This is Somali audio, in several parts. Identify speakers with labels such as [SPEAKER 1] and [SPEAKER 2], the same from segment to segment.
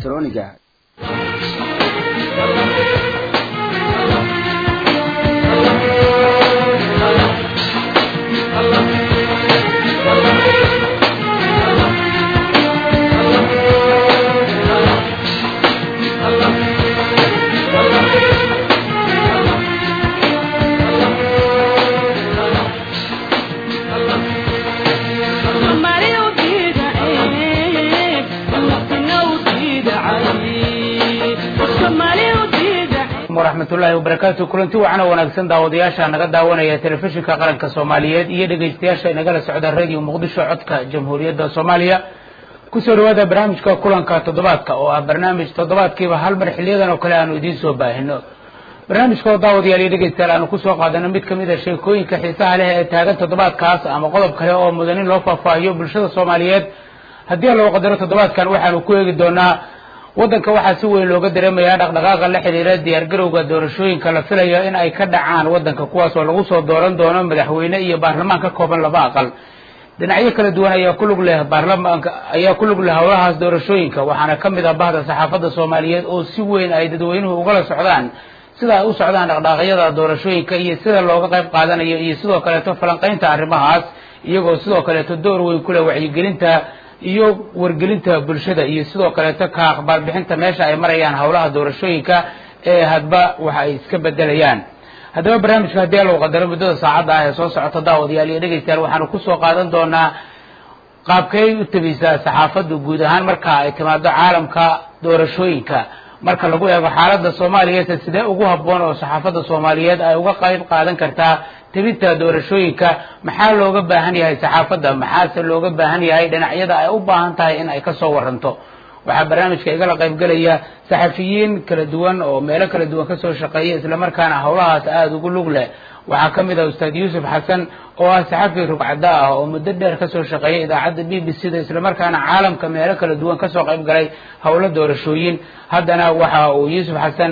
[SPEAKER 1] elektroniga.
[SPEAKER 2] warahmatullahi wabarakatuh kulanti wacan wanaagsan daawadayaasha naga daawanaya telefishinka qaranka Soomaaliyeed iyo dhageystayaasha inaga socda radio Muqdisho codka Jamhuuriyadda Soomaaliya ku soo dhawaada barnaamijka kulanka toddobaadka oo ah barnaamij toddobaadkiiba hal mar xiliyadan oo kale aanu idin soo baahino barnaamijka daawadayaal iyo dhageystayaal aanu ku soo qaadano mid kamid ah sheekooyinka xiisaha leh ee taagan toddobaadkaas ama qodob kale oo mudan in loo faahfaahiyo bulshada Soomaaliyeed haddii loo qadaro toddobaadkan waxaanu ku eegi doonaa wadanka waxaa si weyn looga dareemayaa dhaqdhaqaaqa la xiriira diyaar garowga doorashooyinka la filayo in ay ka dhacaan wadanka kuwaas oo lagu soo dooran doono madaxweyne iyo baarlamaan ka kooban laba aqal dhinacyo kala duwan ayaa ku lug leh baarlamaanka ayaa ku lug leh howlahaas doorashooyinka waxaana ka mid ah bahda saxaafadda Soomaaliyeed oo si weyn ay dadweynuhu uga socdaan sida ay u socdaan dhaqdhaqaaqyada doorashooyinka iyo sida looga qayb qaadanayo iyo sidoo kale falanqaynta arrimahaas iyagoo sidoo kale door weyn ku leh wacyigelinta iyo wargelinta bulshada iyo sidoo kale ka aqbal bixinta meesha ay marayaan howlaha doorashooyinka ee hadba waxa ay iska bedelayaan hadaba barnaamijka hadii loo qadaro muddada saacada ah ee soo socota daawadayaal iyo dhageystayaal waxaanu ku soo qaadan doonaa qaabkay u tabisa saxaafaddu guud ahaan marka ay timaado caalamka doorashooyinka marka lagu eego xaaladda Soomaaliyeed sidee ugu habboon oo saxaafadda Soomaaliyeed ay uga qayb qaadan kartaa tabinta doorashooyinka maxaa looga baahan yahay saxaafadda maxaa looga baahan yahay dhinacyada ay u baahan tahay in ay ka soo waranto waxa barnaamijka igala qayb galaya saxafiyiin kala duwan oo meelo kala duwan ka soo shaqeeya isla markaana howlahaas aad ugu lug leh waxa kamid ah Ustaad Yuusuf Xasan oo ah saxafi rugcada ah oo muddo dheer ka soo shaqeeyay idaacadda BBC-da isla markaana caalamka meelo kala duwan ka soo qayb galay howlo doorashooyin haddana waxa uu Yuusuf Xasan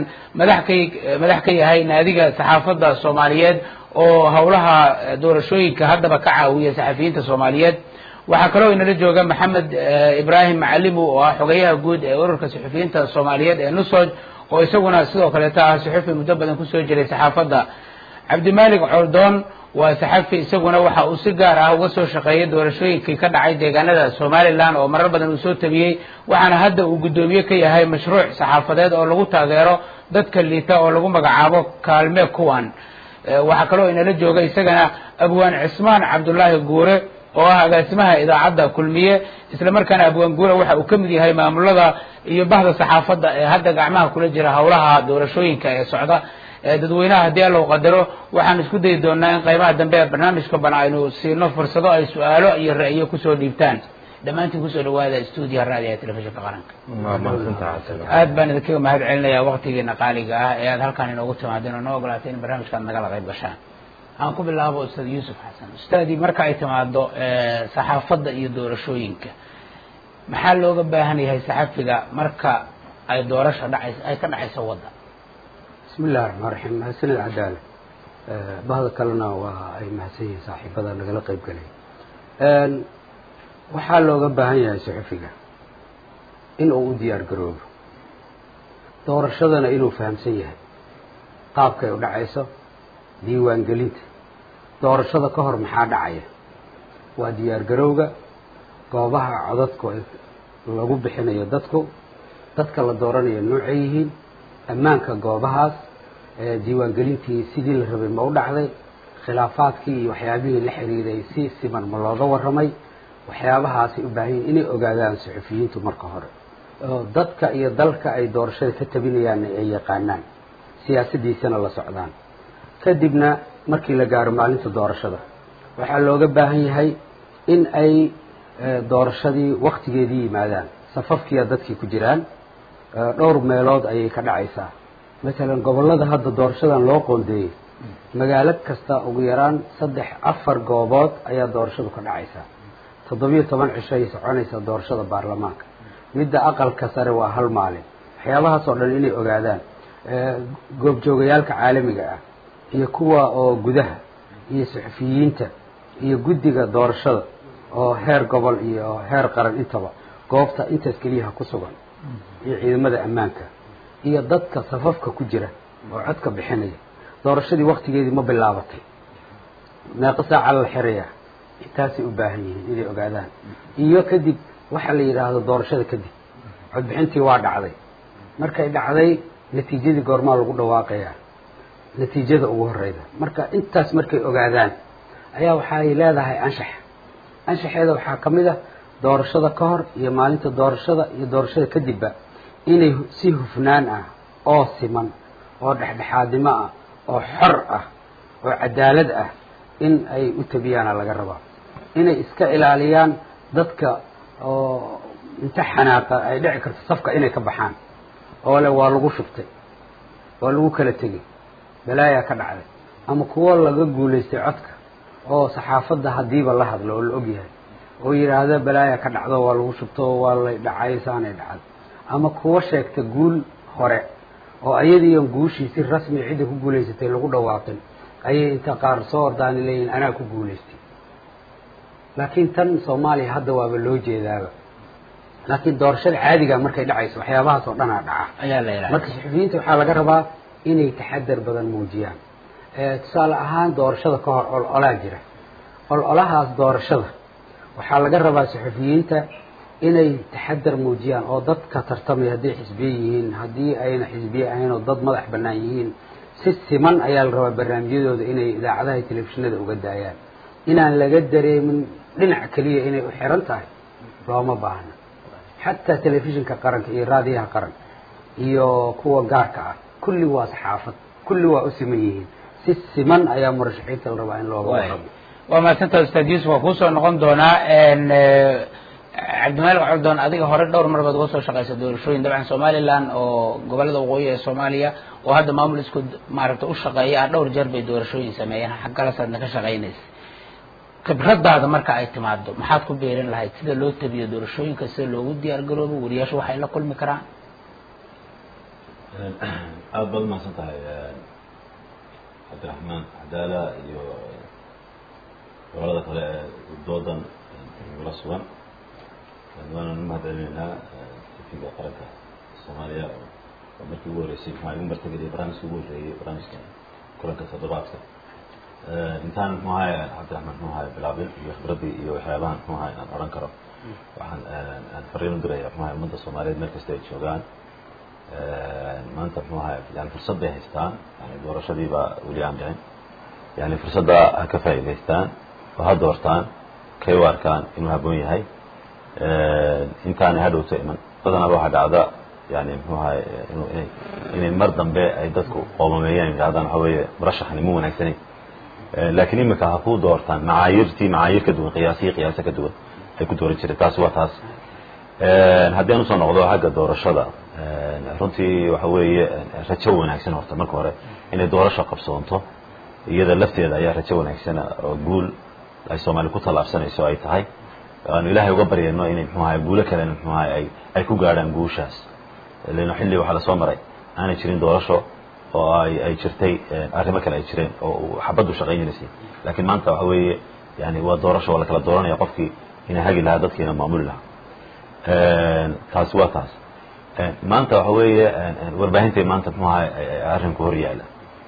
[SPEAKER 2] madax ka yahay naadiga saxaafadda Soomaaliyeed oo howlaha doorashooyinka haddaba ka caawiya saxafiyiinta Soomaaliyeed waxa kale oo inala jooga Maxamed Ibrahim Macallim oo ah xogayaha guud ee ururka saxafiyiinta Soomaaliyeed ee Nusoj oo isaguna sidoo kale taa saxafi muddo badan ku soo jiray saxaafadda Cabdimalik Cordon waa saxafi isaguna waxa uu si gaar ah uga soo shaqeeyay doorashooyinkii ka dhacay deegaanada Somaliland oo marar badan uu soo tabiyay waxaana hadda uu gudoomiye ka yahay mashruuc saxaafadeed oo lagu taageero dadka liita oo lagu magacaabo Kaalme Kuwan waxa kale oo inala jooga isagana Abwaan Cismaan Cabdullaahi Guure oo ah agaasimaha idaacadda Kulmiye isla markaana Abwaan Guure waxa uu kamid yahay maamulada iyo bahda saxaafadda ee hadda gacmaha kula jira howlaha doorashooyinka ee socda dadweynaha hadii loo qadaro waxaan isku day doonaa in qaybaha dambe ee barnaamijka banayno siino fursado ay su'aalo iyo ra'yo ku soo dhiibtaan dhamaantiin ku soo dhawaada stuudiyaha raadiyaha telefishinka qaranka aad baan idinkaga mahad celinayaa waqtigeena qaaliga ah ee aad halkaan inoogu timaadeen oo noo ogolaatay in barnaamijkan nagala qayb gashaan aan ku bilaabo Ustaad Yuusuf Xasan ustaadi marka ay timaado saxaafadda iyo doorashooyinka maxaa looga baahan yahay saxafiga marka ay doorasho dhacayso ay ka dhacayso wadda
[SPEAKER 3] bismillaahir rahmaanir rahiim hasanad cadaala bahda kalena waa ay mahadsanyihiin saaxiibada nagala qayb galay waxaa looga baahan yahay saxafiga in uu u diyaar garoobo doorashadana inuu fahamsan yahay qaabkay u dhacayso diiwaan gelinta doorashada ka hor maxaa dhacaya waa diyaar garowga goobaha codadku lagu bixinayo dadka la dooranayo noocay yihiin ammaanka goobahaas diiwaan gelintii sidii la rabay ma u dhacday khilaafaadkii iyo waxyaabihii la xiriiray si siman ma looga warramay waxyaabahaasi u baahan yihiin inay ogaadaan saxafiyiintu marka hore oo dadka iyo dalka ay doorashada ka tabinayaan ay yaqaanaan siyaasadiisana la socdaan kadibna markii la gaaro maalinta doorashada waxaa looga baahan yahay in ay doorashadii waqtigeedii yimaadaan safafkiiya dadkii ku jiraan dhowr meelood ayay ka dhacaysaa مثلا gobolada hadda doorashadan loo qoondeeyay magaalo kasta ugu yaraan 3-4 goobood ayaa doorashadu ka dhacaysaa 17 cisho ay soconaysaa doorashada baarlamaanka midda aqalka sare waa hal maalin waxyaabahaas oo dhan inay ogaadaan goobjoogayaalka caalamiga ah iyo kuwa oo gudaha iyo saxafiyiinta iyo guddiga doorashada oo heer gobol iyo heer qaran intaba goobta intaas kaliya ku sugan iyo ciidamada ammaanka iyo dadka safafka ku jira oo codka bixinaya doorashadii waqtigeedii ma bilaabatay meeqa saaca la xirayaa intaasay u baahan yihiin inay ogaadaan iyo kadib waxa la yidhaahdo doorashada kadib codbixintii waa dhacday markay dhacday natiijadii goormaa lagu dhawaaqayaa natiijada ugu horeyda marka intaas markay ogaadaan ayaa waxay leedahay anshaxeeda waxaa ka mid ah doorashada ka hor iyo maalinta doorashada iyo doorashada kadibba inay si hufnaan ah oo siman oo dhexdhexaadnimo ah oo xor ah oo cadaalad ah in ay u tabiyaana laga rabaa inay iska ilaaliyaan dadka oo inta xanaaqa ay dhici karto safka inay ka baxaan oo le waa lagu shubtay waa lagu kala tegay balaayaa ka dhacday ama kuwo laga guulaystay codka oo saxaafadda haddiiba la hadlo oo la ogyahay oo yidhaahda balaayaa ka dhacdo waa lagu shubto waa lay dhacay saanay dhacday ama kuwo sheegta guul hore oo ayadiion guushii si rasmi cidda ku guulaysatay lagu dhawaaqin ayay inta qaar soo ordaani leeyihin anaa ku guulaystay laakiin tan soomaaliya hadda waaba loo jeedaaba laakiin doorashada caadiga markay dhacayso waxyaabahaas oo dhanaa dhaca
[SPEAKER 2] ayaa la yidhahda
[SPEAKER 3] marka saxufiyiinta waxaa laga rabaa inay taxadar badan muujiyaan tusaale ahaan doorashada ka hor ololaa jira ololahaas doorashada waxaa laga rabaa saxufiyiinta inay taxadar muujiyaan oo dadka tartamaya hadday xisbiye yihiin haddii ayna xisbiye ahayn oo dad madax bannaan yihiin si siman ayaa la rabaa barnaamijyadooda inay idaacadaha iyo telefishinada uga daayaan inaan laga dareemin dhinac keliya inay u xiran tahay looma baahna xataa telefishinka qaranka iyo raadiyaha qaran iyo kuwa gaarka ah kulli waa saxaafad kulli waa u siman yihiin si siman ayaa murashaxiinta la rabaa in looga warramo
[SPEAKER 2] waa mahadsantaha ustaad yuusuf waa kuusoo noqon doonaa cabdimalik cabdoon adiga hore dhowr mar baad uga soo shaqaysa doorashooyin dabcan somaliland oo gobolada waqooyi ee soomaaliya oo hadda maamul isku maaragta u shaqeeya dhowr jeer bay doorashooyin sameeyeen xaggalasaadna ka shaqaynaysa khibradaada marka ay timaado maxaad ku beerin lahayd sida loo tabiyo doorashooyinka sida loogu diyaar garoobo wariyaashu waxay la kulmi karaan
[SPEAKER 1] aada baad umahadsan tahay cabdiraxmaan cadaala iyo gobolada kale ee doodan nagula sugan waanaan u mahad celinaynaa tifiga qaranka soomaaliya oo markii ugu horreysay maxaa igu martageliya barnaamijka ugu horreeyey barnaamijka kulanka toddobaadka intaan muxuu ahay cabdiraxmaan muxuu ahay bilaabin iyo khibraddii iyo waxyaabahan muxuu ahay aan odhan karo waxaan aan fariin u diraya muxuu ahay ummadda soomaaliyeed meel kasta ay joogaan maanta muxuu ahay yani fursad bay haystaan yani doorashadiibaa weli aan dhicin yani fursadda ha ka faa'iidaystaan oo ha doortaan kay u arkaan inuu habboon yahay intaanay hadhowta iman badanaa waxaa dhacda yani muxuu ahay inay mar dambe ay dadku qoomameeyaan yidhahdaan waxa weeye murashaxani mu wanaagsanayn laakiin imika ha ku doortaan macaayir ka duwan qiyaasa ka duwan ay ku dooran jireen taasi waa taas haddii aan usoo noqdo xagga doorashada runtii waxa weeye rajo wanaagsan horta marka hore inay doorasho qabsoonto iyada lafteeda ayaa rajo wanaagsana oo guul ay soomaali ku tallaabsanayso ay tahay aanu ilaahay uga baryayno inay muxuu ahay guulo kalena muxuu ahay ay ku gaadhaan guushaas leeno xilli waxaa lasoo maray aanay jirin doorasho oo ay jirtay arrimo kale ay jireen oo xabaddu shaqaynaysay laakiin maanta waxa weeye yani waa doorasho waa la kala dooranaya qofkii ina hagi lahaa dadkiina maamuli lahaa taasi waa taas maanta waxa weeye warbaahintay maanta muxuu ahay arrinku hor yaala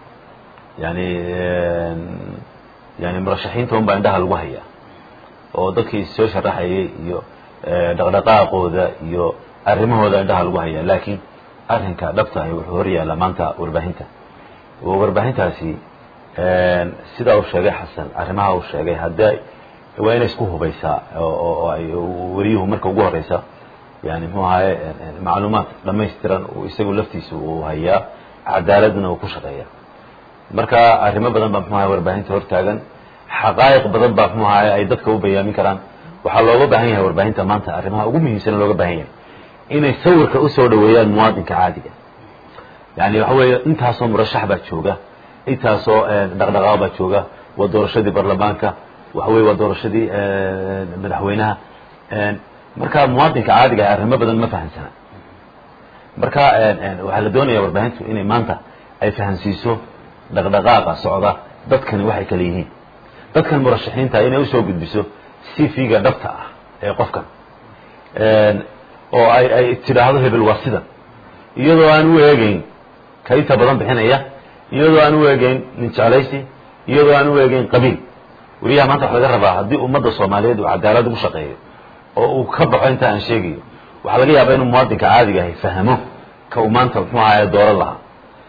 [SPEAKER 1] yani murashaxiinta un baa indhaha lagu hayaa oo dadkii soo sharaxayay iyo dhaqdhaqaaqooda iyo arrimahooda indhaha lagu hayaa laakiin arrinka dhabtahay wuxuu hor yaallaa maanta warbaahinta oo warbaahintaasi sidaa uu sheegay xasan arrimaha uu sheegay haddii waa inay isku hubaysaa oo ay wariyuhu marka ugu horeysa yani muxuu ahaye macluumaad dhamaystiran isagu laftiisa uu hayaa cadaaladna uu ku shaqeeya marka arrimo badan baa muxuu ahay warbaahinta hortaagan xaqaa'iq badan baa muxuu ahaye ay dadka u bayaamin karaan waxaa looga baahan yahay warbaahinta maanta arrimaha ugu muhiimsan looga baahan yahay inay sawirka usoo dhaweeyaan muwaadinka caadiga yani waxa weeye intaasoo murashax baa jooga intaasoo dhaqdhaqaaq baa jooga waa doorashadii baarlamaanka waxa weye waa doorashadii madaxweynaha marka muwaadinka caadiga ah arrimo badan ma fahamsana marka waxaa la doonaya warbaahintu inay maanta ay fahamsiiso dhaqdhaqaaqa socda dadkani waxay kala yihiin dadkan murashaxiinta inay usoo gudbiso cv-ga dhabta ah ee qofkan oo ay tidhaahdo hebel waa sidan iyadoo aan u eegeyn ka inta badan bixinaya iyadoo aan u eegeyn nin jeclaysi iyadoo aan u eegeyn qabiil weliyaha maanta waxa laga rabaa haddii ummadda soomaaliyeed uu cadaalad ugu shaqeeyo oo uu ka baxo inta aan sheegayo waxaa laga yaabaa inuu muwaadinka caadiga ahay fahmo ka uu maanta muxuu ahaye dooran lahaa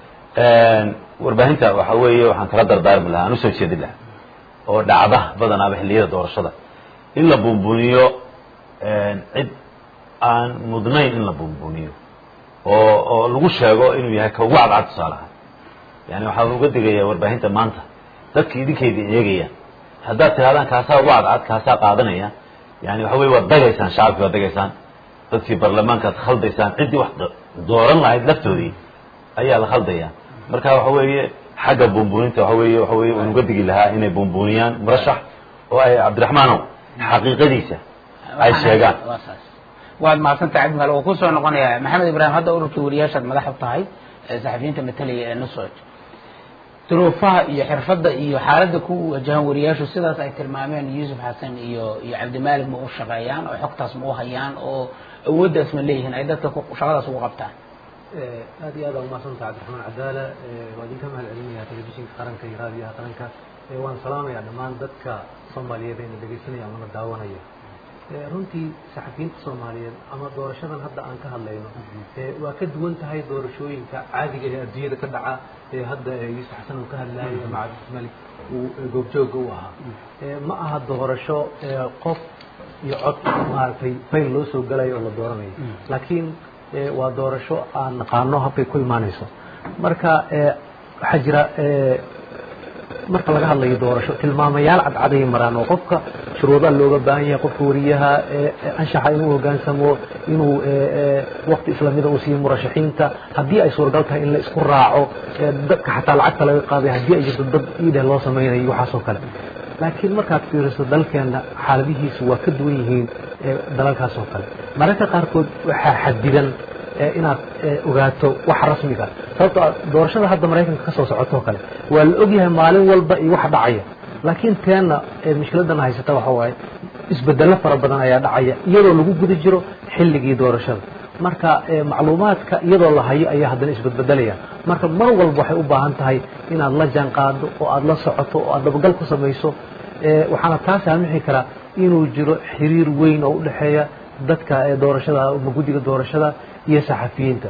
[SPEAKER 1] warbaahinta waxa weeye waxaan kala dardaarmi lahaa aan usoo jeedin lahaa oo dhacda badanaaba xilliyada doorashada in la buunbuuniyo cid aan mudnayn in la buunbuuniyo oo lagu sheego inuu yahay ka ugu cadcad tusaalaha yani waxaa uga digaya warbaahinta maanta dadka idinkayda eegayaan haddaad tirahdaan kaasaa ugu cadcad kaasaa qaadanaya yani waxa weye waad dagaysaan shacabkii waad dagaysaan dadkii baarlamaankaad khaldaysaan ciddii wax dooran lahayd laftoodii ayaa la khaldaya marka waxa weeye xagga buunbuuninta waxa weeye waan uga digi lahaa inay buunbuuniyaan murashax oo ay cabdiraxmaanow xaqiiqadiisa ay sheegaan
[SPEAKER 2] waad mahadsantahay cabdimaal oo kusoo noqonaya maxamed ibraahim hadda ururkii wariyaashaad madax u tahay saxafiyiinta matalaya ee nusoj duruufaha iyo xirfadda iyo xaaladda ku wajahan wariyaashu sidaas ay tilmaameen yuusuf xasan iyo cabdimaalig ma u shaqeeyaan oo xogtaas ma u hayaan oo awooddaas ma leeyihiin ay dadka shaqadaas ugu qabtaan
[SPEAKER 4] aad iyo aad aa umahadsantaha cabdiraxmaan cadaala waa idinka mahad celinaya telefishinka qaranka iyo raadiyaha qaranka waan salaamayaa dhammaan dadka soomaaliyeed ayna dhegaysanaya amana daawanaya runtii saxafiyiinta soomaaliyeed ama doorashadan hadda aan ka hadlayno waa ka duwan tahay doorashooyinka caadiga ee adduunyada ka dhaca hadda yuusuf xasan uu ka hadlayay ama cabdimalik uu goobjooga u ahaa ma aha doorasho qof iyo cod maaragtay fayl loo soo galayo oo la dooranayo laakiin waa doorasho aan naqaano habkay ku imaanayso marka waxaa jira marka laga hadlayo doorasho tilmaamayaal cadcaday maraan oo qofka shuruudaha looga baahan yahay qofka wariyaha anshaxa inuu hoggaansamo inuu waqti islamida uu siiyo murashaxiinta haddii ay suuragal tahay in la isku raaco dadka xataa lacagta laga qaaday haddii ay jirto dad iidheh loo samaynayo waxaasoo kale laakiin markaad fiiriso dalkeena xaaladihiisu waa ka duwan yihiin dalalkaas oo kale mararka qaarkood waxaa xadidan inaad ogaato waxa rasmiga sababtoo doorashada hadda maraykanka ka soo socotoo kale waa la ogyahay maalin walba iyo waxa dhacaya laakiin teena mushkiladana haysata waxa waaye isbedelo fara badan ayaa dhacaya iyadoo lagu guda jiro xilligii doorashada marka macluumaadka iyadoo la hayo ayaa haddana isbedbedelaya marka mar walba waxay u baahan tahay inaad la jaan qaado oo aad la socoto oo aad dabagal ku samayso waxaana taas saamixi karaa inuu jiro xiriir weyn oo u dhexeeya dadka doorashada ama guddiga doorashada iyo saxafiyiinta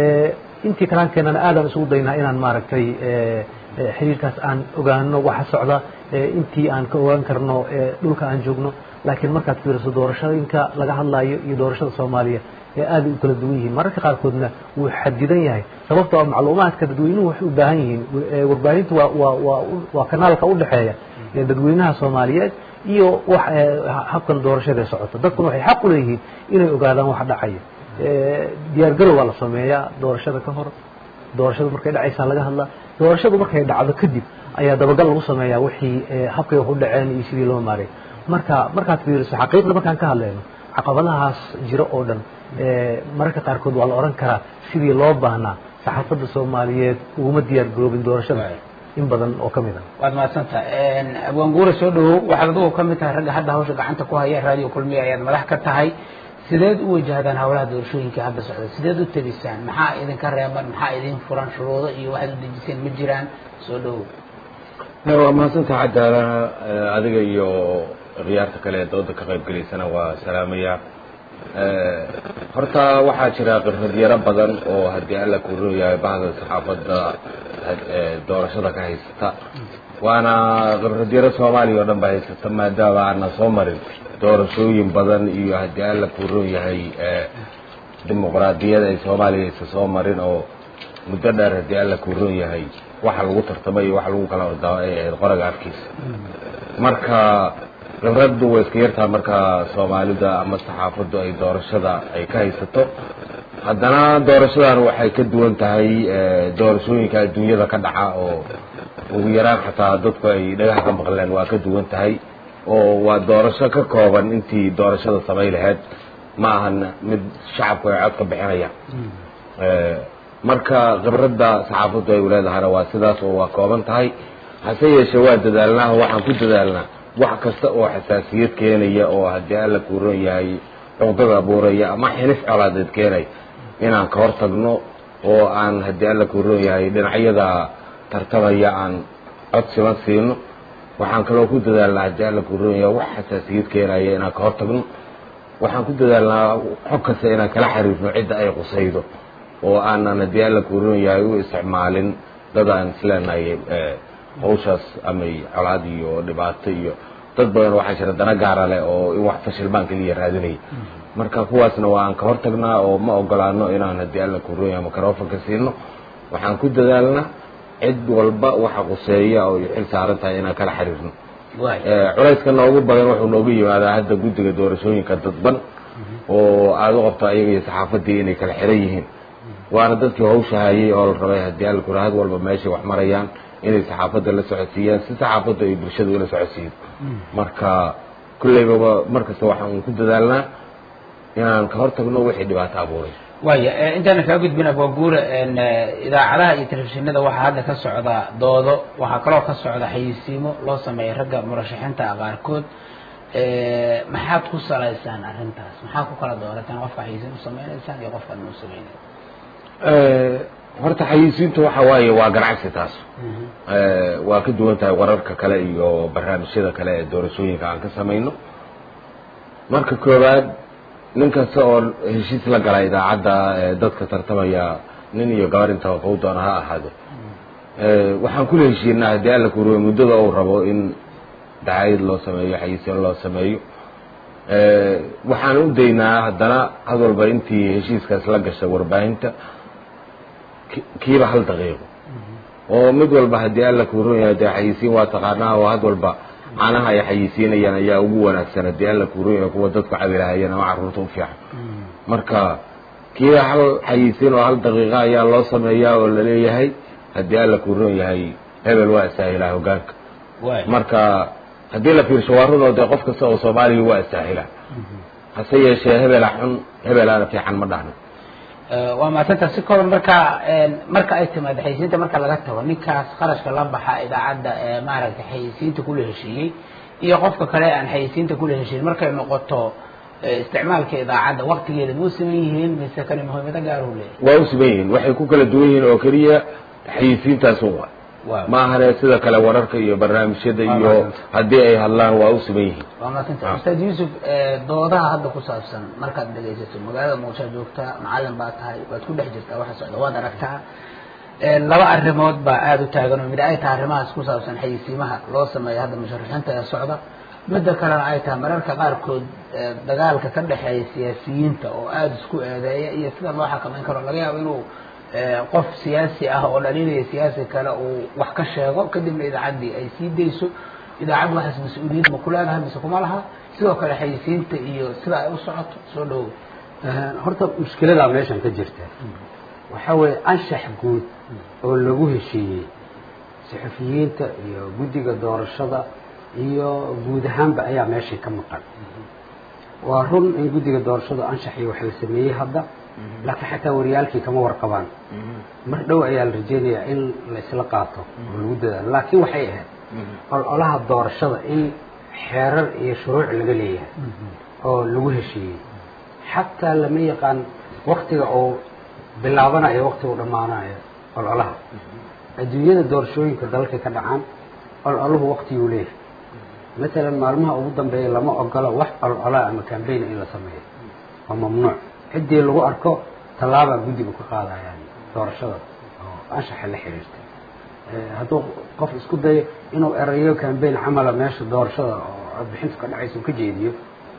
[SPEAKER 4] intii kalaankeenana aadaan isugu daynaa inaan maaragtay xiriirkaas aan ogaano waxa socda intii aan ka ogaan karno dhulka aan joogno laakiin markaad fiiriso doorashooyinka laga hadlayo iyo doorashada soomaaliya aad u kala duwan yihiin mararka qaarkoodna wuu xadidan yahay sababtoo macluumaadka dadweynuhu waxay u baahan yihiin warbaahintu waa kanaalka u dhexeeya dadweynaha soomaaliyeed iyo habkan doorashada socoto dadkuna waxay xaq u leeyihiin inay ogaadaan waxa dhacaya diyaargarow waa la sameeyaa doorashada ka hor doorashadu markay dhacaysaa laga hadlaa doorashadu markay dhacdo kadib ayaa dabagal lagu sameeyaa wixii habkay wax u dhaceen iyo sidii loo maaray markaad fiiriso xaqiiqda markaan ka hadlayno caqabadahaas jiro oo dhan mararka qaarkood waa la oran karaa sidii loo baahnaa saxaafadda soomaaliyeed uguma diyaar garoobin doorashada in badan oo ka mid ah
[SPEAKER 2] waad mahadsantahay abwaanguura soo dhawow waxaad adigu ka mid tahay ragga hadda hawsha gacanta ku haya raadiyo kulmiya ayaad madax ka tahay sideed u wajahdaan hawlaha doorashooyinka hadda socda sideed u tegisaan maxaa idinka reeban maxaa idin furan shuruudo iyo waxaad u dejiseen ma jiraan soo dhawow
[SPEAKER 5] waa mahadsantaha cadaala adiga iyo khiyaarta kale ee dooda ka qayb gelaysana waa salaamaya horta waxaa jira khibrad yaro badan oo haddii alla ku rooyahay bahda saxaafadda doorashada ka haysata waana khibrad yaro soomaaliya oo dhan ba haysata maadaama aana soo marin doorashooyin badan iyo haddii alla ku rooyahay dimuqraadiyada ay soomaaliya aysa soo marin oo muddo dheer haddii alla ku rooyahay waxa lagu tartamay iyo waxa lagu kala ordaa ay ahayd qoraga afkiisa marka khibraddu way iska yartaha marka soomaalida ama saxaafaddu ay doorashada ay ka haysato haddana doorashadan waxay ka duwan tahay doorashooyinka adduunyada ka dhaca oo ugu yaraan xataa dadku ay dhagaha ka maqleen waa ka duwan tahay oo waa doorasho ka kooban intii doorashada samay lahayd ma ahan mid shacabku ay cod ka bixinayaan marka khibradda saxaafaddu ay leedahayna waa sidaas oo waa kooban tahay hase yeeshee waa dadaalnaa waxaan ku dadaalnaa wax kasta oo xasaasiyad keenaya oo haddii alla ku ron yahay cudada abuuraya ama xilif colaadeed keenay inaan ka hortagno oo aan haddii alla ku roon yahay dhinacyada tartamaya aan codsiman siino waxaan kaloo ku dadaalnaa haddii alla ku roon yahay wax xasaasiyad keenaya inaan ka hortagno waxaan ku dadaalnaa xog kasta inaan kala xiriirno cidda ay qusaydo oo aanan haddii alla ku roon yahay u isticmaalin dad aan isleenahay hawshaas amay colaad iyo dhibaato iyo dad badan waxaa jira dana gaara leh oo in wax fashil baan keliya raadinaya marka kuwaasna waan ka hortagnaa oo ma ogolaano inaan haddii alla ku roon yahay microfonka siino waxaan ku dadaalnaa cid walba waxa quseeya oo xil saaran tahay inaan kala xiriirno culayska noogu badan wuxuu noogu yimaadaa hadda guddiga doorashooyinka dadban oo aad u qabto ayaga iyo saxaafadii inay kala xiran yihiin waana dadkii hawsha hayay oo la rabay haddii alla ku had walba meeshay wax marayaan inay saxaafadda la socodsiiyaan si saxaafadda ay bulshada ula socodsiiyo marka kulleyba markasta waxaan ku dadaalnaa inaan ka hortagno wixii dhibaato abuuray
[SPEAKER 2] waaya intaana kaa gudbina waa guura idaacadaha iyo telefishinada waxaa hadda ka socda doodo waxaa kaloo ka socda xayisiimo loo sameeyay ragga murashaxiinta qaarkood maxaad ku salaysaan arrintaas maxaa ku kala doorataan qofka xayisiin u sameynaysaan iyo qofka aan u sameynayn
[SPEAKER 5] horta xayisiintu waxa waaye waa ganacsi taas waa ka duwan tahay wararka kale iyo barnaamijyada kale ee doorashooyinka aan ka samayno marka koowaad nin kasta oo heshiis la gala idaacadda dadka tartamaya nin iyo gabar inta qow doona ha ahaado waxaan kula heshiinaa haddii alla ku ruuyo muddada uu rabo in dacaayad loo sameeyo xayisiin loo sameeyo waxaan u daynaa haddana had walba intii heshiiskaas la gasha warbaahinta kiiba hal daqiiqo oo mid walba haddii alla ku ruuyo dee xayisiin waa taqaanaa oo had walba caanaha ay xayisiinayaan ayaa ugu wanaagsan haddii alla ku ruuyo kuwa dadku cabirahayeen ama carruurta u fiican marka kiiba hal xayisiin oo hal daqiiqa ayaa loo sameeyaa oo laleeyahay haddii alla ku roon yahay hebel waa asaahilaa hogaanka marka haddii la fiirsho waa run oo dee qof kasta oo soomaaliya waa asaahilaa hase yeeshee hebela xun hebelaana fiican ma dhahno
[SPEAKER 2] waa maasanta si kooban marka ay timaado xayisiinta marka laga tago ninkaas kharashka la baxa idaacadda maaragtay xayisiinta kula heshiiyey iyo qofka kale aan xayisiinta kula heshiin markay noqoto isticmaalka idaacadda waqtigeeda ma u siman yihiin mise kani muhiimada gaar u leeyahay
[SPEAKER 5] waa u siman yihiin waxay ku kala duwan yihiin oo keliya xayisiintaas waa ma ahane sida kale wararka iyo barnaamijyada iyo haddii ay hadlaan waa u siman yihiin
[SPEAKER 2] waa maasanta ustaad yuusuf doodaha hadda ku saabsan markaad dhegaysato magaalada muqdisho joogtaa macalin baa tahay waad ku dhex jirtaa waxa socda waad aragtaa laba arrimood baa aada u taagan oo mid ay tahay arrimahaas ku saabsan xayisiimaha loo sameeyo hadda musharaxiinta ee socda midda kalena ay tahay mararka qaarkood dagaalka ka dhexeeya siyaasiyiinta oo aada isku eedeeya iyo sida loo xakameyn karo laga yaabo inuu qof siyaasi ah oo dhalinaya siyaasi kale uu wax ka sheego kadibna idaacaddii ay sii dayso idaacaddu waxaas mas-uuliyad ma ku leedahay mise kuma laha sidoo kale xayisiinta iyo sida ay u socoto soo dhowow
[SPEAKER 3] horta mushkiladaa meeshan ka jirta waxaa weeye anshax guud oo lagu heshiiyey saxufiyiinta iyo guddiga doorashada iyo guud ahaanba ayaa meeshay ka maqan waa run in guddiga doorashadu anshaxii wax la sameeyey hadda laakiin xataa wariyaalkii kama warqabaan mar dhow ayaa la rajeynayaa in la isla qaato oo lagu dadaalo laakiin waxay ahayd ololaha doorashada in xeerar iyo shuruuc laga leeyahay oo lagu heshiiyey xataa lama yaqaan waktiga uu bilaabanayo waktiga uu dhammaanayo ololaha adduunyada doorashooyinka dalka ka dhacaan ololuhu waktiguu leeyahay matalan maalmaha ugu dambeeya lama ogola wax olola ama cambaign in la sameeyo waa mamnuuc ciddii lagu arko tallaabaa guddiga ka qaadayaan doorashada oo anshaxa la xiriirta hadduu qof isku dayo inuu erayo cambaign camala meesha doorashada oo codbixintu ka dhacaysa ka jeediyo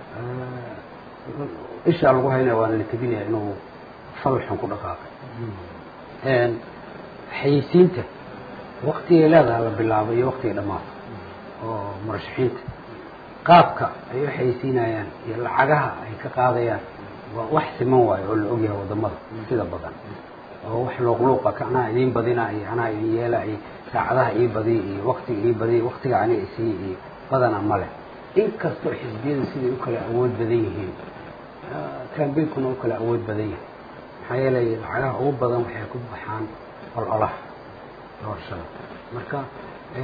[SPEAKER 3] ishaa lagu haynaya waana la tebinaya inuu fal xun ku dhaqaaqay xayisiinta waktigay leedaha la bilaabo iyo waktigay dhammaato oo murashaxiinta qaabka ay u xayisiinayaan iyo lacagaha ay ka qaadayaan waa wax siman waayo oo la ogyahay wadamada sida badan oo wax luuqluuqa ka anaa idiin badina iyo anaa idin yeela iyo saacadaha ii badiya iyo waktiga ii badiya waktiga aniga isiiya iyo badana male inkastoo xisbiyadu siday u kala awood badan yihiin kambeynkuna u kala awood badan yahay maxaa yeelay lacagaha ugu badan waxay ku baxaan ololaha doorashada marka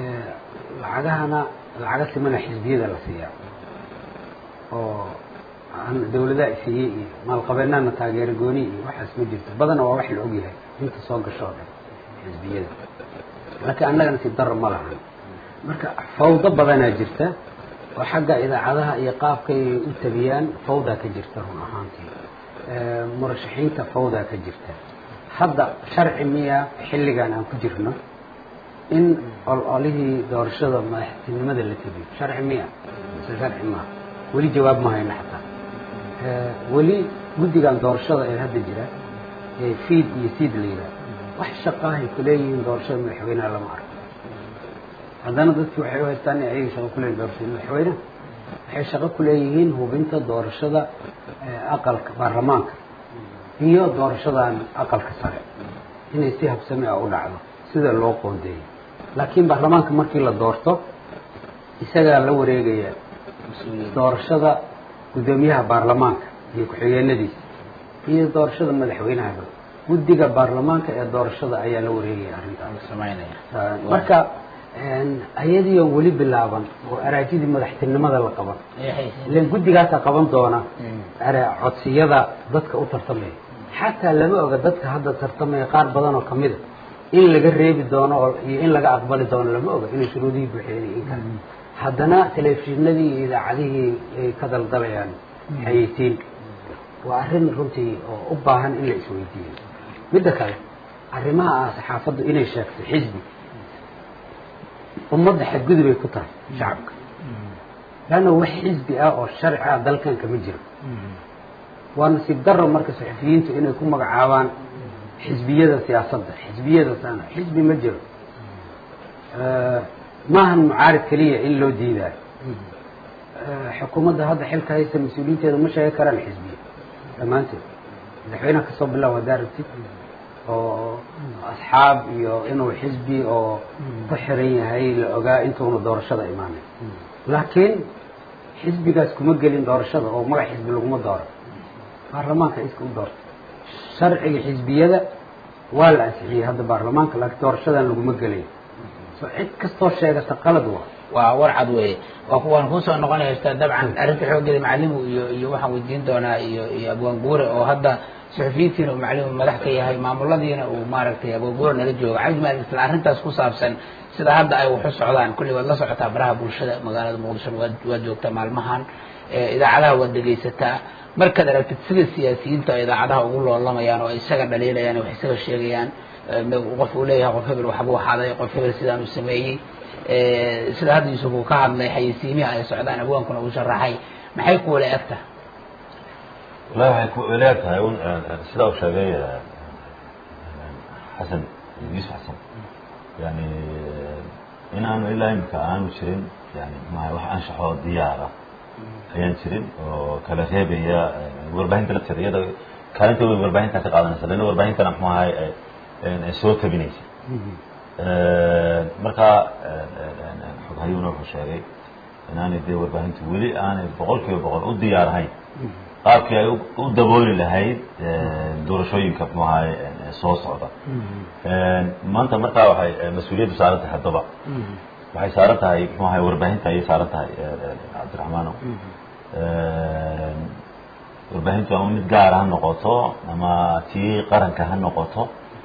[SPEAKER 3] lacagahana lacaga simana xisbiyada la siiyaa oo dawladaha isiiyey iyo maalqabeenana taageero gooni iyo waxaas ma jirto badana waa wax la ogyahay inta soo gasho oo dhan xisbiyada laakiin annagana si daro ma lahan marka fawdo badanaa jirta oo xagga idaacadaha iyo qaabkay u tabiyaan fawdaa ka jirta run ahaantii murashaxiinta fawdaa ka jirta hadda sharci miya xilligan aan ku jirno in ololihii doorashada madaxtinimada la tabiyo sharci miya mise sharci maaha weli jawaab ma hayno xataa weli guddigan doorashada ee hadda jira fiid iyo siid la yidhaha wax shaqaahay ku leeyihiin doorashada madaxweyneha lama arko haddana dadki waxay u haystaan in ayaga shaqo ku leeyihin doorashada madaxweyne waxay shaqo ku leeyihiin hubinta doorashada aqalka baarlamaanka iyo doorashadan aqalka sare inay si habsami ah u dhacdo sida loo qoondeeyay laakiin baarlamaanka markii la doorto isagaa la wareegaya doorashada guddoomiyaha baarlamaanka iyo ku-xigeenadiisa iyo doorashada madaxweynahaba guddiga baarlamaanka ee doorashada ayaa la wareegaya arrintaas marka ayadii oon weli bilaaban oo araajidii madaxtinimada la qaban ilan guddigaasaa qaban doona codsiyada dadka u tartamaya xataa lama oga dadka hadda tartamaya qaar badan oo kamida in laga reebi doono iyo in laga aqbali doono lama oga inay shuruudihii buuxiyeen in kale haddana telefishinadii iyo idaacadihii ay ka daldalayaan xayeysiin waa arrin runtii oo u baahan in la isweydiiyo midda kale arrimaha ah saxaafaddu inay sheegto xisbi ummadda xadgudub ay ku tahay shacabka laanna wax xisbi ah oo sharci ah dalkan kama jiro waa nasiib daro marka saxafiyiintu inay ku magacaabaan xisbiyada siyaasadda xisbiyada sana xisbi ma jiro maahan mucaarid keliya in loo diidaayo xukuumadda hadda xilka haysta mas-uuliyiinteeda ma sheegi karaan xisbiya dhammaanteed madaxweynaha kasoo bilaabo haddaa rabtid oo asxaab iyo inuu xisbi oo ku xiran yahay la ogaa intuuna doorashada imaanay laakiin xisbigaas kuma gelin doorashada oo magac xisbi laguma dooro baarlamaanka iska u doorta sharciga xisbiyada waa la ansixiyey hadda baarlamaanka laakiin doorashadan laguma gelayo so cid kastoo sheegata qalad
[SPEAKER 2] waa war cad weeye waa kuwaan kusoo noqonaysta dabcan arrinta xooggeeda macalimu iyo waxaan weydiin doonaa iyo abwaan guure oo hadda suxufiyiintiina uu macalimu madax ka yahay maamuladiina uu maaragtay abwaan guure nala joogo cabdimaalik isla arrintaas ku saabsan sida hadda ay waxu socdaan kulli waad la socotaa baraha bulshada magaalada muqdisho waad joogtaa maalmahan idaacadaha waad dhegaysataa markaad aragtid sida siyaasiyiinta idaacadaha ugu loolamayaan oo isaga dhaliilayaan wax isaga sheegayaan qof uu leeyahay qof hebel waxbuu xaday qof hebel sidaan uu sameeyey sida hadda yuusuf uu ka hadlay xayeysiimiha ay socdaan abwaankuna uu sharaxay maxay ku wala egtahay
[SPEAKER 1] wallahi waxay ku wala egtahay sida uu sheegay xasan yuusuf xasan yani in aanu ilaa imika aanu jirin yani wax anshaxoo diyaara ayaan jirin oo kala reebaya warbaahinta lafteeda iyada kaalinta way warbaahinta ka qaadanaysa lana warbaahintana muxuu ahay soo tabinaysa marka xoghayuuna wuxuu sheegay inaanay dee warbaahintu weli aanay 100% u diyaar ahayn qaabkii ay u dabooli lahayd doorashooyinka muxuu ahay soo socda maanta markaa waxay mas-uuliyaddu saaran tahay haddaba waxay saaran tahay muxuu ahay warbaahinta ayay saaran tahay cabdiraxmaano warbaahintu ama mid gaar ha noqoto ama tii qaranka ha noqoto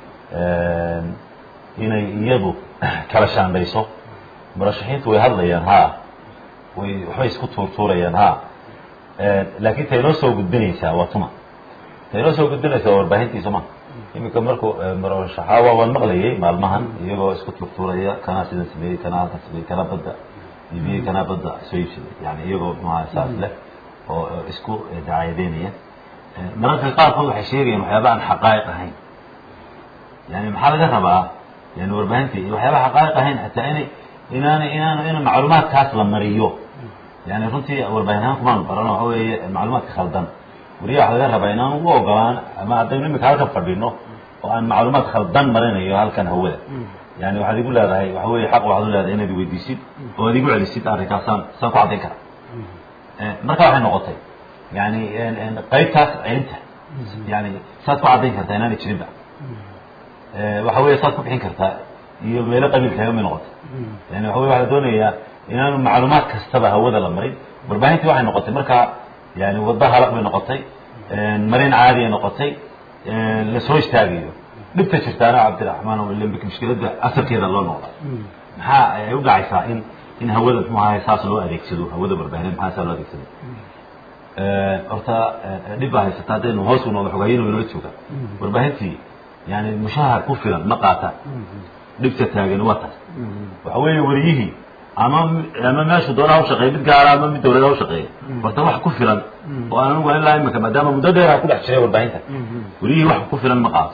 [SPEAKER 1] inay iyadu kala shaandhayso murashaxiintu way hadlayaan ha waxbay isku tuurtuurayaan ha laakiin tay noo soo gudbinaysaa waa tuma tay noo soo gudbinaysaa warbaahintiisa ma iminka markuu murashaxaa waan maqlayay maalmahan iyagoo isku tuurtuuraya kanaa sidan sameeyey kanaa halkan sameeyey kana badda iibiyey kanaa badda soo iibsaday yani iyagoo maxaa saas leh oo isku dacaayadeynaya mararka qaarkood waxay sheegayaan waxyaaba aan xaqaa'iq ahayn yani maxaa laga rabaa yani warbaahintii waxyaaba xaqaa'iq ahayn xataa inaan macluumaadkaas la mariyo yani runtii warbaahin ahaan kumaan barano waxa weeye macluumaadka khaldan wariya waxa laga rabaa inaan ugu ogolaan ama haddaynu imika halkan fadhino oo aan macluumaad khaldan marinayo halkan hawada yani waxaad igu leedahay waxa weeye xaq waxaad u leedahay inaad weydiisid oo aad igu celisid arrinkaasaan saan ku caddayn kara marka waxay noqotay yani qaybtaas celinta yani saad ku caddayn kartaa inaanay jirinba waxa weeye saad ku bixin kartaa iyo meelo qabiilkaaga may noqotay yani waxa weye waxaa la doonayaa inaanu macluumaad kastaba hawada la marin warbaahintii waxay noqotay marka يعني وضها لك من نقطتي مرين عادي نقطتي لسويش تاجيو لبت شفتانا عبد الرحمن واللي بك مشكلة ده أثر كذا الله نقطة ها يوقع يسائن إن هودا معها أساس لو أديك سدو هودا بربعين معها أساس لو أديك سدو أرتا لبها يستعدين وهوس ونوضح وجايين وينوتشوكا بربعين يعني المشاهر كفلا مقاطع لبت تاجين وقت وحوي وريه أما ماشي دورها وشقي بتقارا أما من دورها وشقي وتروح كفلا وأنا نقول لا إما كما دام مددها كل شيء بربعين وريه واحد كفلا مقاطع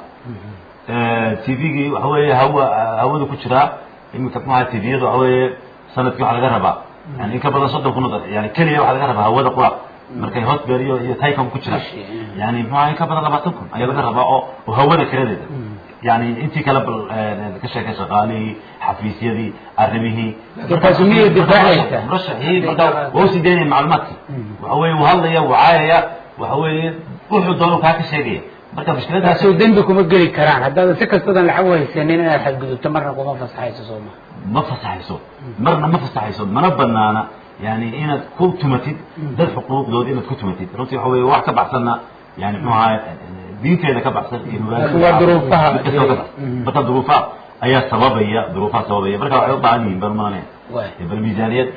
[SPEAKER 1] تي في وحوي هو ده كشرا إما كمان تي في ده هو سنة كي على جربا يعني إن كبر صدق كنوط يعني كل يوم على جربا هو ده قرا مركي هوت بريو يتايكم كشرا يعني ما هي كبر لبعضكم أي جربا وهو ده كريدة يعني أنت كلام كشة كشغالي حفيزية دي أرميه
[SPEAKER 2] التزمية الدفاعية
[SPEAKER 1] مرشح هي بدأ هو سيدين معلومات وهو وهلا وعاية وهو وحده دونه كهك شيء marka mushkilada
[SPEAKER 2] soo dambi kuma gali karaan hadda si kastadan la xawaysaneen inaad xad gudubto marna kuma fasaxayso Soomaa
[SPEAKER 1] ma fasaxayso marna ma fasaxayso mana banaana yani inaad ku tumatid dad xuquuqdood inaad ku tumatid runtii waxa weeye wax ka baxsana yani maxaa diinteena ka baxsan
[SPEAKER 2] waa duruufaha
[SPEAKER 1] marka duruufaha ayaa sababaya marka waxay u baahan yihiin barmaane bal miisaaniyad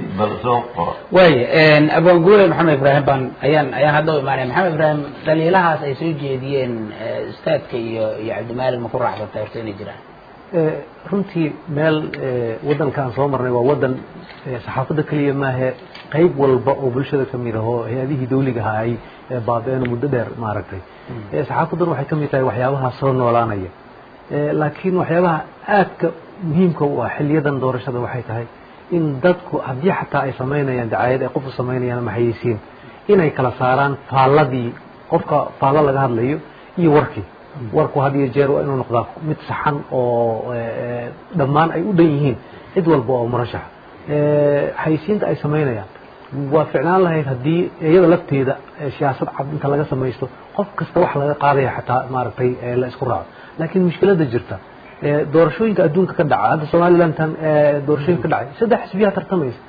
[SPEAKER 2] way abaan guulay maxamed ibraahim baan ayaan hadda u imaanay maxamed ibraahim daliilahaas ay soo jeediyeen istaadka iyo cabdimaalig ma ku raaxsatay horta inay jiraan
[SPEAKER 4] runtii meel wadankan soo marnay waa wadan saxaafadda kaliya maahe qayb walba oo bulshada ka mid ah oo hay'adihii dawliga ahaa ay baabeen muddo dheer maaragtay saxaafaddan waxay ka mid tahay waxyaabaha soo noolaanaya laakiin waxyaabaha aadka muhiimka u ah xiliyadan doorashada waxay tahay in dadku haddii xataa ay samaynayaan dacaayad ay qofku samaynayaan ama xayeysiin inay kala saaraan faalladii qofka faallo laga hadlayo iyo warkii warku had iyo jeer waa inuu noqdaa mid saxan oo dhammaan ay u dhan yihiin cid walba oo murashax xayeysiinta ay samaynayaan waa ficnaan lahayd haddii iyada lafteeda siyaasad cad inta laga samaysto qof kasta wax laga qaadaya xataa maaragtay la isku raaco laakiin mushkiladda jirta doorashooyinka adduunka ka dhaca hadda Soomaaliland tan doorashooyinka ka dhacay saddex xisbiya tartamaysa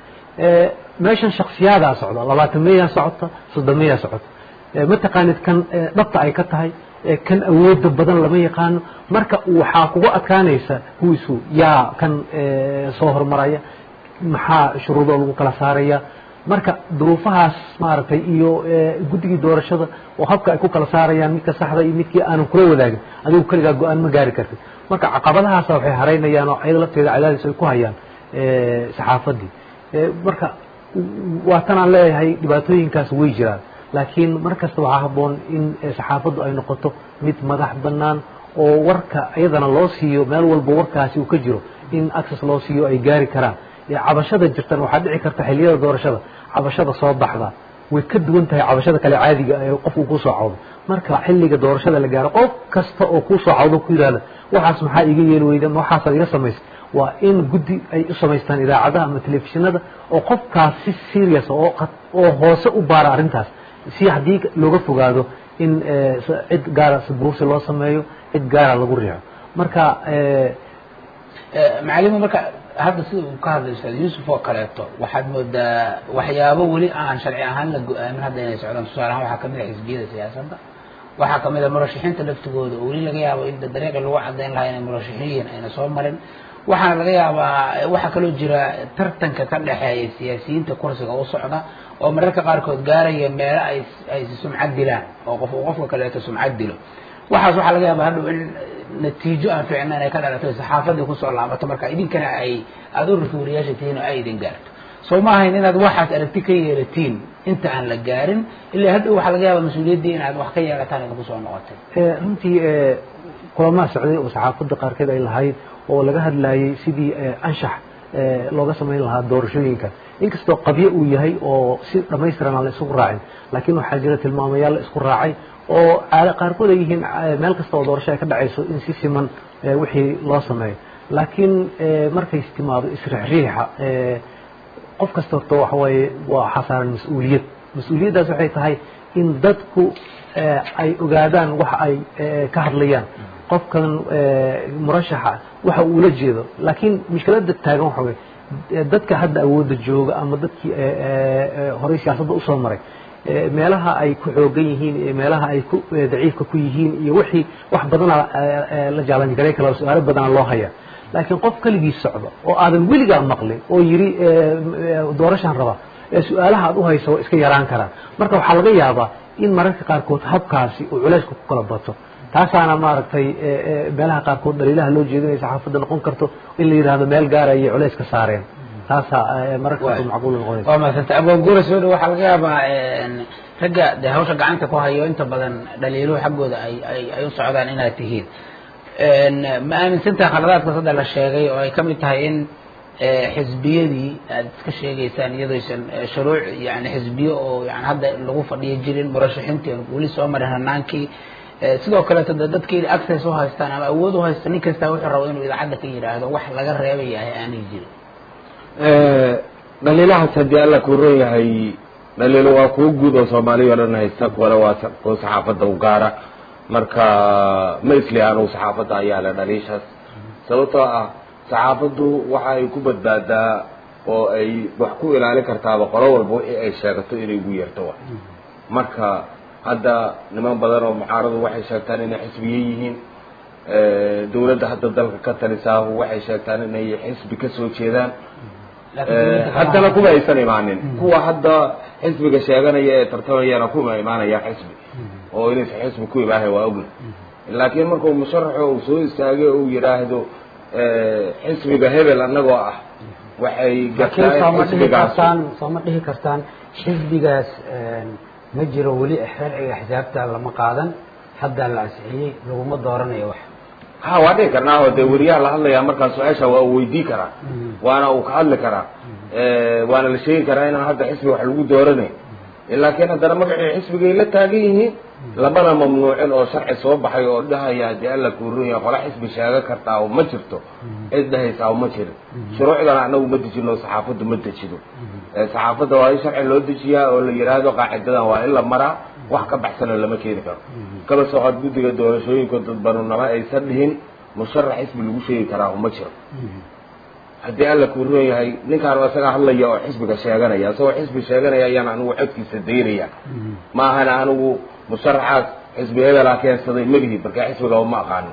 [SPEAKER 4] meeshan shakhsiyaada socda 20 meeya socota 30 meeya socota ma taqaanid kan dhabta ay ka tahay kan awood badan lama yaqaan marka waxa kugu adkaanaysa huisu yaa kan soo hormaraya maxaa shuruudo lagu kala saaraya marka duruufahaas maaragtay iyo guddigii doorashada oo habka ay ku kala saarayaan midka saxda iyo midkii aan kula wadaagin adigu kaliya go'aan ma gaari kartid marka caqabadahaas waxay hareynayaan oo ayada lafteeda cadaadis ay ku hayaan saxaafadii marka waa tan aan leeyahay dhibaatooyinkaas way jiraan laakiin markasta waxaa habboon in saxaafaddu ay noqoto mid madax bannaan oo warka iyadana loo siiyo meel walba warkaasi uu ka jiro in access loo siiyo ay gaari karaan cabashada jirtan waxaa dhici karta xilliyada doorashada cabashada soo baxda way ka duwan tahay cabashada kale caadiga ee qofku ku soo cawdo marka xilliga doorashada la gaaro qof kasta oo ku soo cawdo ku yiraahdo waxaas maxaa iga yeel weyda waxaas iga samaysay waa in guddi ay u samaystaan idaacadaha ama telefishinada oo qofkaas si serious oo hoose u baara arrintaas si haddii looga fogaado in cid gaara si burusi loo sameeyo cid gaara lagu riixo marka
[SPEAKER 2] macallimo marka hadda sida uu ka hadlay Ustaad Yuusuf oo kaleeto waxaad moodaa waxyaabo weli aan sharci ahaan la go'aamin hadda inay socdaan tusaale ahaan waxaa ka mid ah xisbiyada siyaasadda waxaa ka mid ah murashaxiinta laftigooda oo weli laga yaabo in dariiqa lagu cadeyn lahaa inay murashaxiin ayna soo marin waxaana laga yaabaa waxaa kaloo jira tartanka ka dhexeeya siyaasiyiinta kursiga u socda oo mararka qaarkood gaaraya meelo ay sumcad dilaan oo qofka kaleeto sumcad dilo waxaas waxaa laga yaabaa hadhow in natiijo aan fiicnayn ay ka dhalato saxaafadii ku soo laabato marka idinkana aad u rasuuriyaasha tihiin oo ay idin gaarto soo ma ahayn inaad waxaas aragti ka yeelatiin inta aan la gaarin ilaa hadhow waxaa laga yaabaa mas-uuliyaddii inaad wax ka yeelataan idinku soo noqotay
[SPEAKER 4] runtii kulamaha socday oo saxaafadda qaarkeed ay lahayd oo laga hadlayay sidii anshax looga samayn lahaa doorashooyinka inkastoo qabyo uu yahay oo si dhamaystiran aan la isugu raacin laakiin waxaa jira tilmaamayaal la isku raacay oo qaarkood ay yihiin meel kasta oo doorasho ay ka dhacayso in si siman wixii loo sameeyo laakiin markay istimaado isriixriixa qof kasta horta waxa waaye waa xasaaran mas-uuliyaddaas waxay tahay in dadku ay ogaadaan waxa ay ka hadlayaan qofkan murashaxa waxa uu la jeedo laakiin mushkiladda taagan waxa weeye dadka hadda awoodda jooga ama dadkii horey siyaasadda usoo maray meelaha ay ku xoogan yihiin iyo meelaha ay ku daciifka ku yihiin iyo wixii wax badana la jaalan garay kala su'aalo badana loo haya laakiin qof kaligii socdo oo aadan weligaa maqlin oo yiri doorashan raba su'aalaha aad u hayso iska yaraan karaan marka waxaa laga yaabaa in mararka qaarkood habkaasi uu culeysku ku kala bato taasaana maaragtay meelaha qaarkood dhaliilaha loo jeedinaya saxaafadda noqon karto in la yidhaahdo meel gaara iyo culeys ka saareen taasaa mararka qaarkood macquul noqonaysa
[SPEAKER 2] waa maasanta abogura soo dhow waxaa laga yaabaa ragga dee hawsha gacanta ku hayo inta badan dhaliiluhu xaggooda ay u socdaan inaad tihiin ma aaminsantaha khaladaadkaas hadda la sheegay oo ay ka mid tahay in xisbiyadii aad iska sheegaysaan iyadooysan shuruuc yani xisbiyo oo yani hadda lagu fadhiyo jirin murashaxiintii weli soo marin hanaankii sidoo kaleeto dadkii access u haystaan ama awood u haysta nin kasta wuxuu rabo inuu idaacadda ka yidhaahdo wax laga reebayahay aanay jirin
[SPEAKER 5] dhaliilahaas haddii alla kuu ron yahay dhaliilo waa kuwa guud oo soomaaliya o dhan haysta kuwana waa kuwa saxaafadda u gaara marka ma isli anugu saxaafadda ayaa le dhaliishaas sababtoo ah saxaafaddu waxa ay ku badbaadaa oo ay wax ku ilaalin kartaaba qolo walba wixii ay sheegato inay ugu yeerto wa marka hadda niman badan oo mucaaradu waxay sheegtaan inay xisbiye yihiin dawladda hadda dalka ka talisaahu waxay sheegtaan inay xisbi ka soo jeedaan haddana kuma aysan imaanin kuwa hadda xisbiga sheeganaya ee tartamayana kuma imaanaya xisbi oo inaysan xisbi ku imaahay waa ogna laakiin markuu musharaxo uu soo istaagay uu yidhaahdo xisbiga hebel annagoo ah waxay
[SPEAKER 3] sooma dhihi kartaan xisbigaas ma jiro weli sharciga xisaabta lama qaadan hadda la ansixiyey laguma dooranayo wax
[SPEAKER 5] ha waa dhihi karnaa oo dee weriyaha la hadlayaa markaa su-aasha waa uu weydii karaa waana uu ka hadli karaa waana la sheegi karaa inaan hadda xisbiga wax lagu dooranay laakiin haddana magacii xisbigay la taagan yihiin labana mamnuucin oo sharci soo baxay oo dhahaya haddii alla kuu ron yahay qola xisbi sheega kartaa oo ma jirto cid dhahaysaa oo ma jirin shuruucdana anagu ma dejino saxaafaddu ma dejido saxaafadda waa in sharci loo dejiyaa oo la yidhaahdo qaacidadan waa in la maraa wax ka baxsanoo lama keeni karo kaba socod guddiga doorashooyinka dadbanunama aysan dhihin musharax xisbi lagu sheegi karaa ma jiro haddii alla kuu ron yahay ninkaan isagaa hadlaya oo xisbiga sheeganaya isagoo xisbi sheeganaya ayaan anigu codkiisa dayraya ma ahana anigu musharaxaas xisbi hebelaa keensaday melihi marka xisbiga ma aqaanin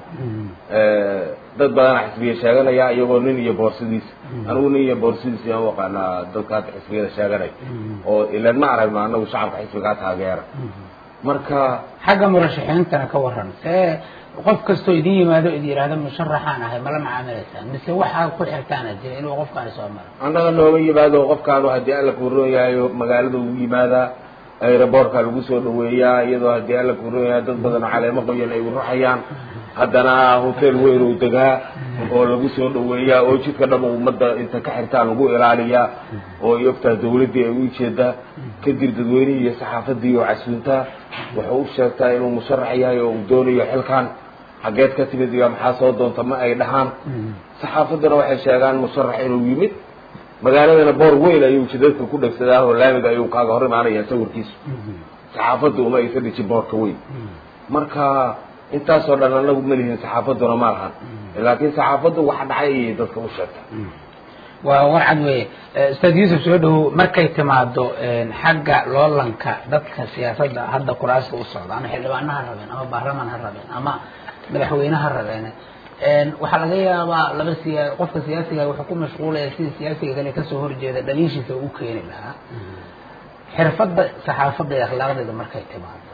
[SPEAKER 5] dad badana xisbiya sheeganaya iyagoo nin iyo boorsidiisa anigu nin iyo boorsidiisa yaan u aqaanaa dadka hadda xisbiyada sheeganay oo ilan ma aragno anagu shacabka xisbigaa taageera marka
[SPEAKER 2] xagga murashaxiintana ka waran see qof kastoo idin yimaado idin yidhaahdo musharaxaan ahay mala macaamilaysaan mise waxaa ku xirtaana jira inuu qofkaani soo maro
[SPEAKER 5] annaga nooma yimaado qofkaanu haddii alla kuu ron yahay magaalada ugu yimaadaa aeroboortka lagu soo dhaweeyaa iyadoo haddii alla kuu ron yahay dad badan oo caleemo qoyan ay ruxayaan haddana hotel weyn uu degaa oo lagu soo dhaweeyaa oo jidka dhan ummadda inta ka xirtaan lagu ilaaliyaa oo ay ogtahay dawladdii ay u jeedaa kadib dadweynihii iyo saxaafaddii oo casuuntaa wuxuu u sheegtaa inuu musharax yahay oo uu doonayo xilkan xaggeed ka timid iyo maxaa soo doonta ma ay dhahaan saxaafaddana waxay sheegaan musharax inuu yimid magaaladana boor weyn ayuu jidadka ku dhegsadaa oo laamiga ayuu kaaga hor imaanaya sawirkiisu saxaafaddu uma aysan dhijin boorka weyn marka intaasoo dhan anagu ma lihin saxaafadduna ma lahan laakiin saxaafaddu wax dhacay ayay dadka u sheegtaa
[SPEAKER 2] waa warcad weye ustaad yuusuf soo dhowow markay timaado xagga loolanka dadka siyaasadda hadda kuraasta u socda ama xildhibaana ha rabeen ama baarlamaan ha rabeen ama madaxweyne ha rabeen waxaa laga yaabaa qofka siyaasiga wuxuu ku mashquulaya sidii siyaasiga kale kasoo horjeeda dhaliishiisa u keeni lahaa xirfadda saxaafadda iyo akhlaaqdeeda markay timaado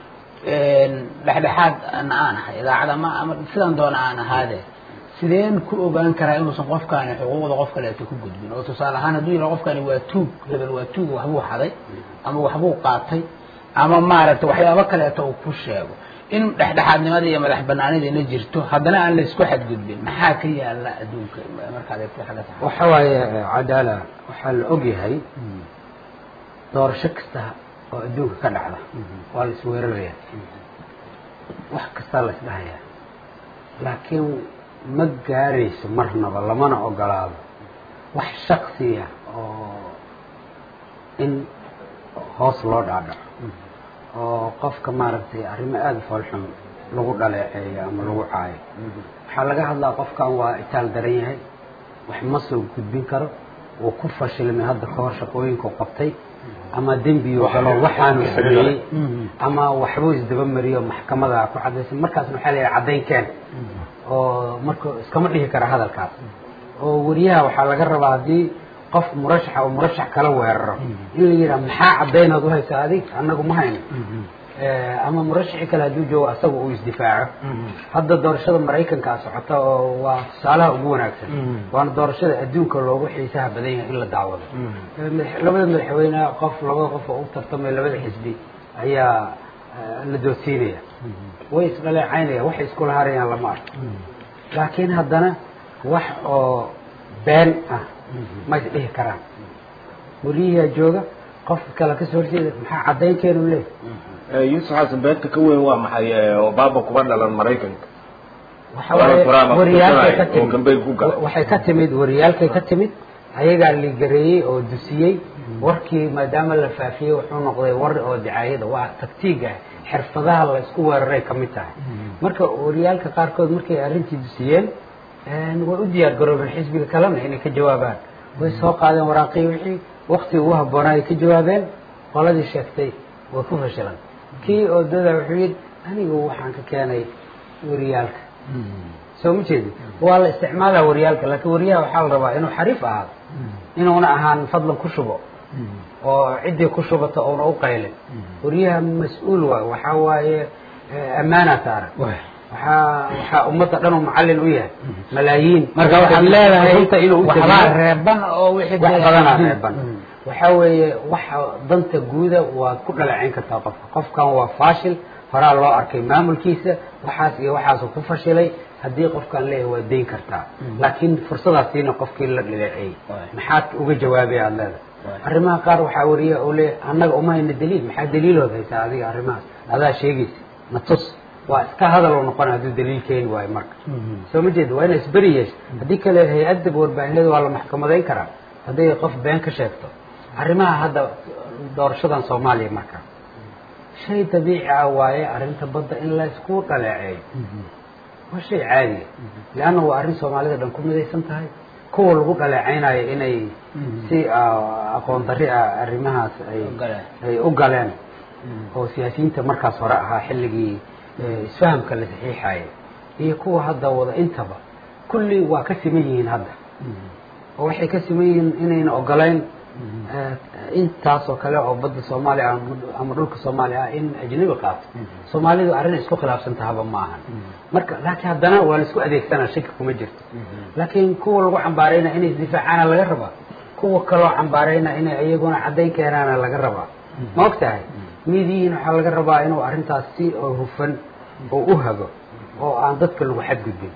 [SPEAKER 2] dhexdhexaad aan ahay idaacad ama sidan doona aan ahaadee sideen ku ogaan karaa inuusan qofkaani xuquuqda qof kaleeto ku gudbin oo tusaale ahaan hadduu yidhaha qofkani waa tuug hebel waa tuug waxbuu xaday ama waxbuu qaatay ama maaragtay waxyaabo kaleeto uu ku sheego in dhexdhexaadnimada iyo madax banaanidina jirto haddana aan la isku xadgudbin maxaa ka yaala adduunka markaad eegto xagga saxaafadda
[SPEAKER 3] waxa waaye cadaala waxaa la ogyahay doorasho kasta oo adduunka ka dhacda waa la isweeraraya wax kastaa la isdhahayaa laakiin ma gaarayso marnaba lamana ogolaado wax shaksiya oo in hoos loo dhaadhaco oo qofka maaragtay arrimo aada foolxun lagu dhaleeceeyo ama lagu caayo waxaa laga hadlaa qofkan waa itaal daran yahay wax ma soo gudbin karo wuu ku fashilmay hadda ka hor shaqooyinku qabtay ama dembiyo galo waxaanu sameeyey ama waxbuu isdaba mariyo maxkamada ku cadaysan markaasna waxaa la yidhaha caddayn keen oo marka iskama dhihi kara hadalkaas oo wariyaha waxaa laga rabaa haddii qof murashaxa oo murashax kala weeraro in la yidhaha maxaa caddaynaad u haysa adig annagu ma hayno ama murashaxi kale hadduu joogo asaga uu isdifaaco hadda doorashada maraykanka socota oo waa tusaalaha ugu wanaagsan waana doorashada adduunka loogu xiisaha badan yahay in la daawado labada madaxweyne labada qof oo u tartamay labada xisbi ayaa la doodsiinaya way isdhaleecaynaya waxay iskula harayaan lama arko laakiin haddana wax oo been ah ma isdhihi karaan wariyaha jooga qof kale kasoo horjeeda maxaa caddaynkeenu leeyahay
[SPEAKER 5] yusuf xasan beenta ka weyn waa maxay obama kuma dhalan maraykanka
[SPEAKER 3] waxay ka timid wariyaalkay ka timid ayagaa ligareeyey oo dusiyey warkii maadaama la faafiyey wuxuu noqday war oo dicaayada waa tagtiiga xirfadaha la isku weeraray ka mid tahay marka wariyaalka qaarkood markay arrintii dusiyeen way u diyaar garoobeen xisbiga kalena inay ka jawaabaan way soo qaadeen waraaqii wixii waktiga ugu habboonaa ay ka jawaabeen qoladii sheegtay way ku fashilan kii oo dada wuxuu yidhi anigu waxaan ka keenay wariyaalka soo ma jeedi waa la isticmaalaa wariyaalka laakiin wariyaha waxaa la rabaa inuu xariif ahaado inuuna ahaan fadlan ku shubo oo ciddii ku shubata oona u qaylin wariyaha mas-uul waay waxaa waaye ammaana saaran waxaa ummadda dhan uu macallin u yahay malaayiin
[SPEAKER 2] marka waxaad leedahay waxbaa reeban oo wixii
[SPEAKER 3] wax badanaa reeban waxaa weeye waxa danta guuda waad ku dhaleeceyn kartaa qofkan waa faashil horaa loo arkay maamulkiisa waxaas iyo waxaasuu ku fashilay haddii qofkaan leeyahay waad dayn kartaa laakiin fursadaasiina qofkii la dhaleeceeyey maxaad uga jawaabay aada leedahay arrimaha qaar waxaa wariya oo leeyahay annaga uma hayna daliil maxaa daliilood haysaa adiga arrimahaas adaa sheegaysa na tus waa iska hadal oo noqona hadduu daliil keeni waayo marka soo ma jeeda waa ina isberi yeesha haddii kale hay-adda warbaahineeda waa la maxkamadayn karaa hadday qof been ka sheegto arrimaha hadda doorashadan soomaaliya marka shay dabiici ah waaye arrinta badda in la isku dhaleeceeyo waa shay caadiya leanna waa arrin soomaalida dhan ku midaysan tahay kuwa lagu dhaleecaynayo inay si aqoon darri ah arrimahaas ay u galeen oo siyaasiyiinta markaas hore ahaa xilligii isfahamka la saxiixaya iyo kuwa hadda wada intaba kulli waa ka siman yihiin hadda oo waxay ka siman yihiin inayna ogolayn intaasoo kale oo badda soomaaliya ama dhulka soomaaliya ah in ajnabi qaato soomaalidu arrin isku khilaafsan tahaba ma ahan marka laakiin haddana waa la isku adeegsanaa shaki kuma jirto laakiin kuwa lagu cambaarayna inay isdifaacaana laga rabaa kuwa kaloo cambaarayna inay iyaguna caddayn keenaana laga rabaa ma og tahay midiyiin waxaa laga rabaa inuu arrintaas si oo hufan oo u hago oo aan dadka lagu xadgudbin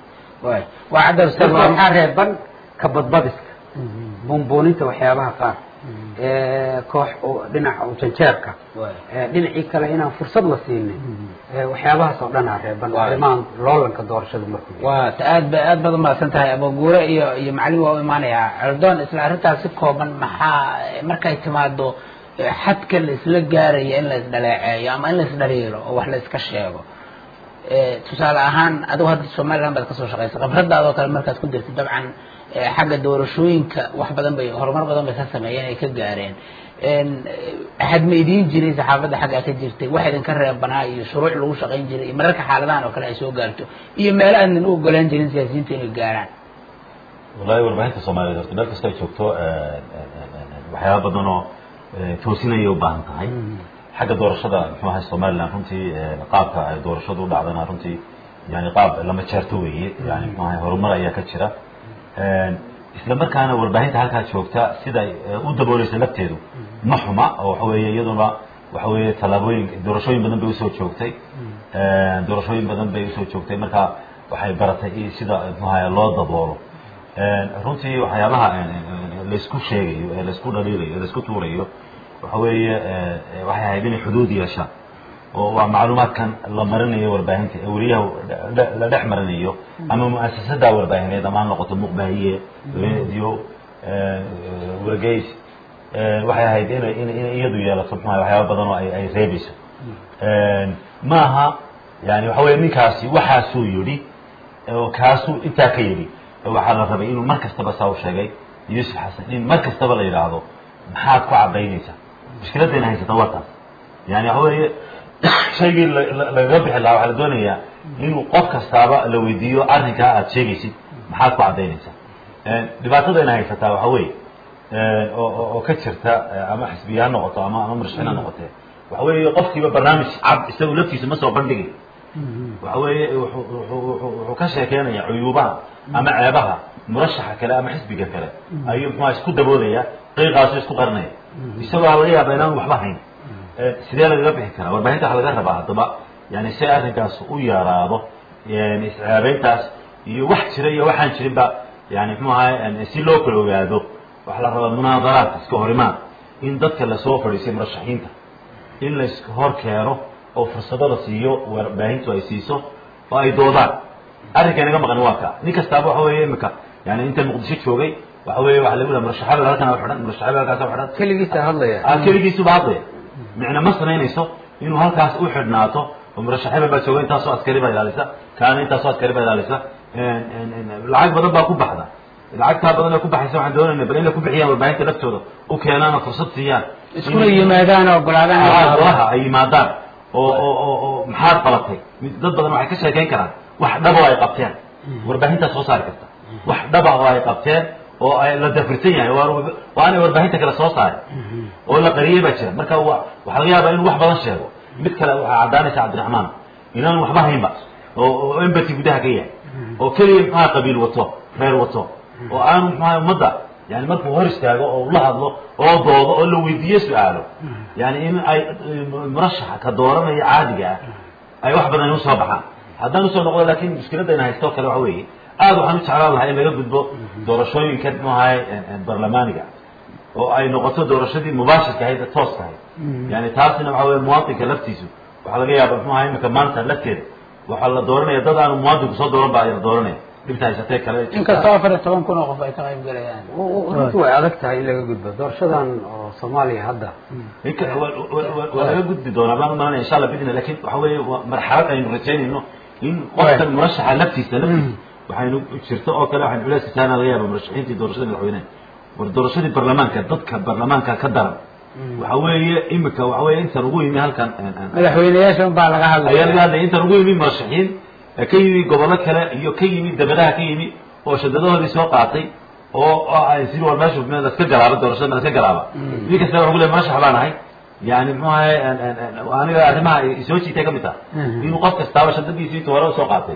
[SPEAKER 2] waa cadda
[SPEAKER 3] waxaa reeban ka badbadiska buunbuuninta waxyaabaha qaar koox dhinaca janjeerka dhinacii kale inaan fursad la siinin waxyaabahaas oo dhan aa reeban arrimahan loolanka doorashada markuu
[SPEAKER 2] waa aad baad umahadsan tahay abaguure iyo macalin waa u imaanayaa coldoon isla arrintaas si kooban maxaa markay timaado xadka la isla gaaraya in la isdhaleeceeyo ama in la isdhaliilo oo wax la iska sheego tusaale ahaan adigu hadda somaliland baad kasoo shaqaysa khibradaadoo kale markaad ku dirtid dabcan xagga doorashooyinka wax badan bay horumar badan bay ka sameeyeen ay ka gaareen waxaad ma idiin jiray saxaafadda xaggaa ka jirtay wax idinka reebanaa iyo shuruuc lagu shaqayn jiray iyo mararka xaaladahan oo kale ay soo gaarto iyo meelo aadnan u ogolaan jirin siyaasiyiinta inay gaaraan
[SPEAKER 1] wallahi warbaahinta soomaaliyeed horta meel kasta ay joogto waxyaaba badan oo toosinayay u baahan tahay xagga doorashada muxuu ahay somaliland runtii qaabka ay doorashadu u dhacdana runtii yani qaab lama jeerto weeye yani muxuu ahay horumar ayaa ka jira isla markaana warbaahinta halkaa joogta siday u dabooleysa lafteedu ma xuma oo waxa weeye iyaduna waxa weeye tallaabooyin doorashooyin badan bay usoo joogtay doorashooyin badan bay usoo joogtay marka waxay baratay sida muxuu ahay loo daboolo runtii waxyaabaha laysku sheegayo ee laysku dhaliilayo ee laysku tuurayo waxa weeye waxay ahayd inay xuduud yeeshaan oo waa macluumaadkan la marinayo warbaahinta ee weliyaha la dhex marinayo ama mu'asasada warbaahineed ama ha noqoto muqbaahiye iyo wargeys waxay ahayd inay iyadu yeelato muxuu waxyaaba badan oo ay reebayso maaha yani waxa weeye ninkaasi waxaasuu yidhi oo kaasuu intaa ka yidhi waxaa la rabay inuu mar kastaba saa u sheegay yuusuf xasan in mar kastaba la yidhaahdo maxaad ku caddaynaysaa mushkiladayna haysata waa taas yani waxa weeye shaygii lagaga bixi lahaa waxaa la doonayaa inuu qof kastaaba la weydiiyo arrinkaa aad sheegaysid maxaad ku caddaynaysaa dhibaatadayna haysataa waxa weeye oo ka jirta ama xisbiya ha noqoto ama murashaxiin ha noqotee waxa weeye qofkiiba barnaamij cad isagu laftiisa ma soo bandhigay waxa weeye wuxuu ka sheekeynaya cuyuubaha ama ceebaha murashaxa kale ama xisbiga kale ayuu muxuha isku daboolaya qiiqaasu isku qarinaya isagoo laga yaaba inaan waxba hayn sidee lagaga bixi karaa warbaahinta waxa laga rabaa haddaba yani si arrinkaas u yaraado isceebeyntaas iyo wax jira iyo waxaan jirinba yani muxuu ahay si loo kala ogaado waxaa la rabaa munaadaraad iska horimaan in dadka lasoo fadhiisay murashaxiinta in la iska hor keeno oo fursado la siiyo warbaahintu ay siiso oo ay doodaan arrinka inaga maqan waa ka nin kastaaba waxa weeye imika yani inta muqdisho joogay waxa weeye waxa lagu leeyahay murashaxada halkan oo xidhan murashaxada halkaas oo xidhan
[SPEAKER 3] keligiisa hadlaya
[SPEAKER 1] keligiisuba hadlaya micna ma samaynayso inuu halkaas u xidhnaato oo murashaxada baa jooga intaasoo askari baa ilaalisa kaana intaasoo askari baa ilaalisa lacag badan baa ku baxda lacagtaa badan ee ku baxaysa waxaan doonaynaa bal in la ku bixiyaan warbaahinta laftooda u keenaan oo fursad siiyaan
[SPEAKER 2] iskuna yimaadaan oo ogolaadaan
[SPEAKER 1] golaha ay yimaadaan oo maxaad qabatay dad badan waxay ka sheekeyn karaan wax dhaba oo ay qabteen warbaahintaa soo saari karta wax dhaba oo ay qabteen oo ay la dafirsan yahay waa inay warbaahinta kale soo saari oo la qariyey baa jira marka waxaa laga yaabaa inuu wax badan sheego mid kale waxaa caddaanaysa cabdiraxmaan inaan waxba haynba oo embati gudaha ka yahay oo keliya maxaa qabiil wato reer wato oo aanu maxaa ummadda yani markuu hor istaago oo la hadlo oo doodo oo la weydiiyo su-aalo yani in ay murashaxa ka dooranaya caadiga ah ay wax badan usoo baxaan haddaan usoo noqdo laakiin mushkiladayna haysto kale waxa weeye aad waxaan u jeclaan lahaa in laga gudbo doorashooyinka muxuahay barlamaaniga oo ay noqoto doorashadii mubaashirka ahayd ee toos tahay yani taasina waxa weye muwaadinka laftiisu waxaa laga yaaba muxuahay imika maanta lafteeda waxaa la dooranaya dad aanu muwaadinku soo dooran baa la dooranaya dhibta haysatee kale
[SPEAKER 2] inkastoo 14 kun oo qof ay ka qayb galayaan
[SPEAKER 3] runtii way adag tahay in laga gudbo doorashadan oo Soomaaliya hadda
[SPEAKER 1] waa laga gudbi doonaa baan maana insha Allah bidina laakiin waxa weeye marxalad aynu rajaynayno in qofka murashaxa laftiisa waxaynu jirto oo kale waxaan culays saarnaa laga yaabaa murashaxiintii doorashada madaxweynaha war doorashadii baarlamaanka dadka baarlamaanka ka daran waxa weeye imika waxa weeye inta ugu yimi halkan
[SPEAKER 2] madaxweynayaasha baa laga hadlay
[SPEAKER 1] ayaa laga hadlay inta ugu yimi murashaxiin ka yimi gobollo kale iyo ka yimi dabadaha ka yimi oo shadadahoodii soo qaatay oo ay si war meesha la iska galaaba doorashada la iska galaaba nin kasta wuxuu leeyahay murashax baan ahay yani muxuu ahay aniga arrimaha soo jiitay ka mid ah inuu qof kastaaba shadadiisii intuu hore soo qaatay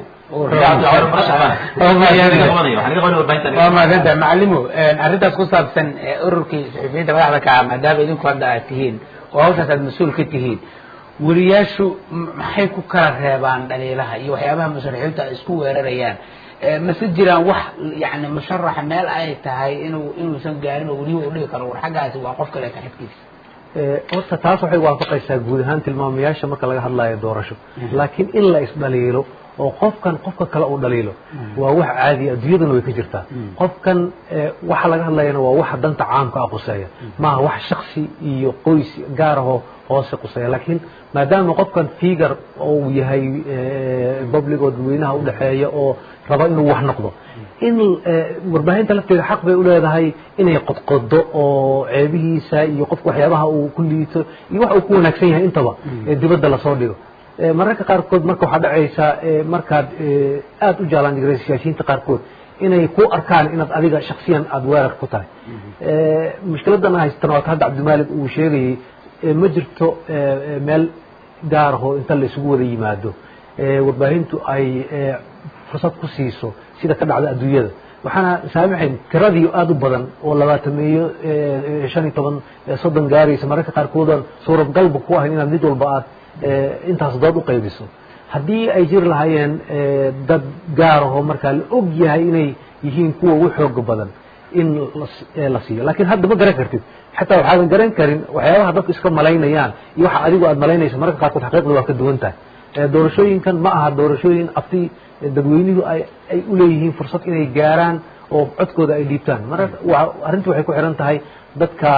[SPEAKER 2] waa maadanta macalimo arrintaas ku saabsan ururkii suxufiyiinta madaxda ka ah maadaama idinku hadda aad tihiin oo hawshaas aad mas-uul ka tihiin weriyaashu maxay ku kala reebaan dhaliilaha iyo waxyaabaha musharaxiinta ay isku weerarayaan mase jiraan wax yani musharaxa meel ay tahay inuusan gaarin oo weliba u dhigi karo war xaggaasi waa qof kale taxidkiisa
[SPEAKER 4] horta taas waxay waafaqaysaa guud ahaan tilmaamayaasha marka laga hadlayo doorasho laakiin in la isdhaliilo oo qofka kale uu dhaliilo waa wax caadi adduunyadana way ka jirtaa qofkan waxa laga hadlayana waa waxa danta caamka ah quseeya maaha wax shaksi iyo qoys gaar ahoo hoose quseeya laakiin maadaama qofkan figure uu yahay public oo dadweynaha u dhexeeya oo raba inuu wax noqdo in warbaahinta lafteeda xaq bay u leedahay inay qodqodo oo ceebihiisa iyo qofka waxyaabaha uu ku liito iyo wax uu ku wanaagsan yahay intaba dibadda lasoo dhigo mararka qaarkood marka waxaa dhacaysa markaad aada u jaalaan digray siyaasiyiinta qaarkood inay ku arkaan inaad adiga shaksiyan aada weerar ku tahay mushkiladana haysatan waa ka hadda cabdimaalig uu sheegayay ma jirto meel gaar ahoo inta la isugu wada yimaado warbaahintu ay fursad ku siiso sida ka dhacda adduunyada waxaana saamaxayn tiradii aada u badan oo 20 15 30 gaaraysa mararka qaarkoodan suuradgalba ku ahayn inaad mid walba aad intaas dood u qaybiso haddii ay jiri lahaayeen dad gaar ahoo markaa la og yahay inay yihiin kuwa ugu xooga badan in la siiyo laakiin hadda ma garan kartid xataa waxaadan garan karin waxyaabaha dadku iska malaynayaan iyo waxa adigu aad malaynayso mararka qaarkood xaqiiqda waa ka duwan tahay doorashooyinkan ma aha doorashooyin afti dadweynuhu ay u leeyihiin fursad inay gaaraan oo codkooda ay dhiibtaan arrintii waxay ku xiran tahay dadka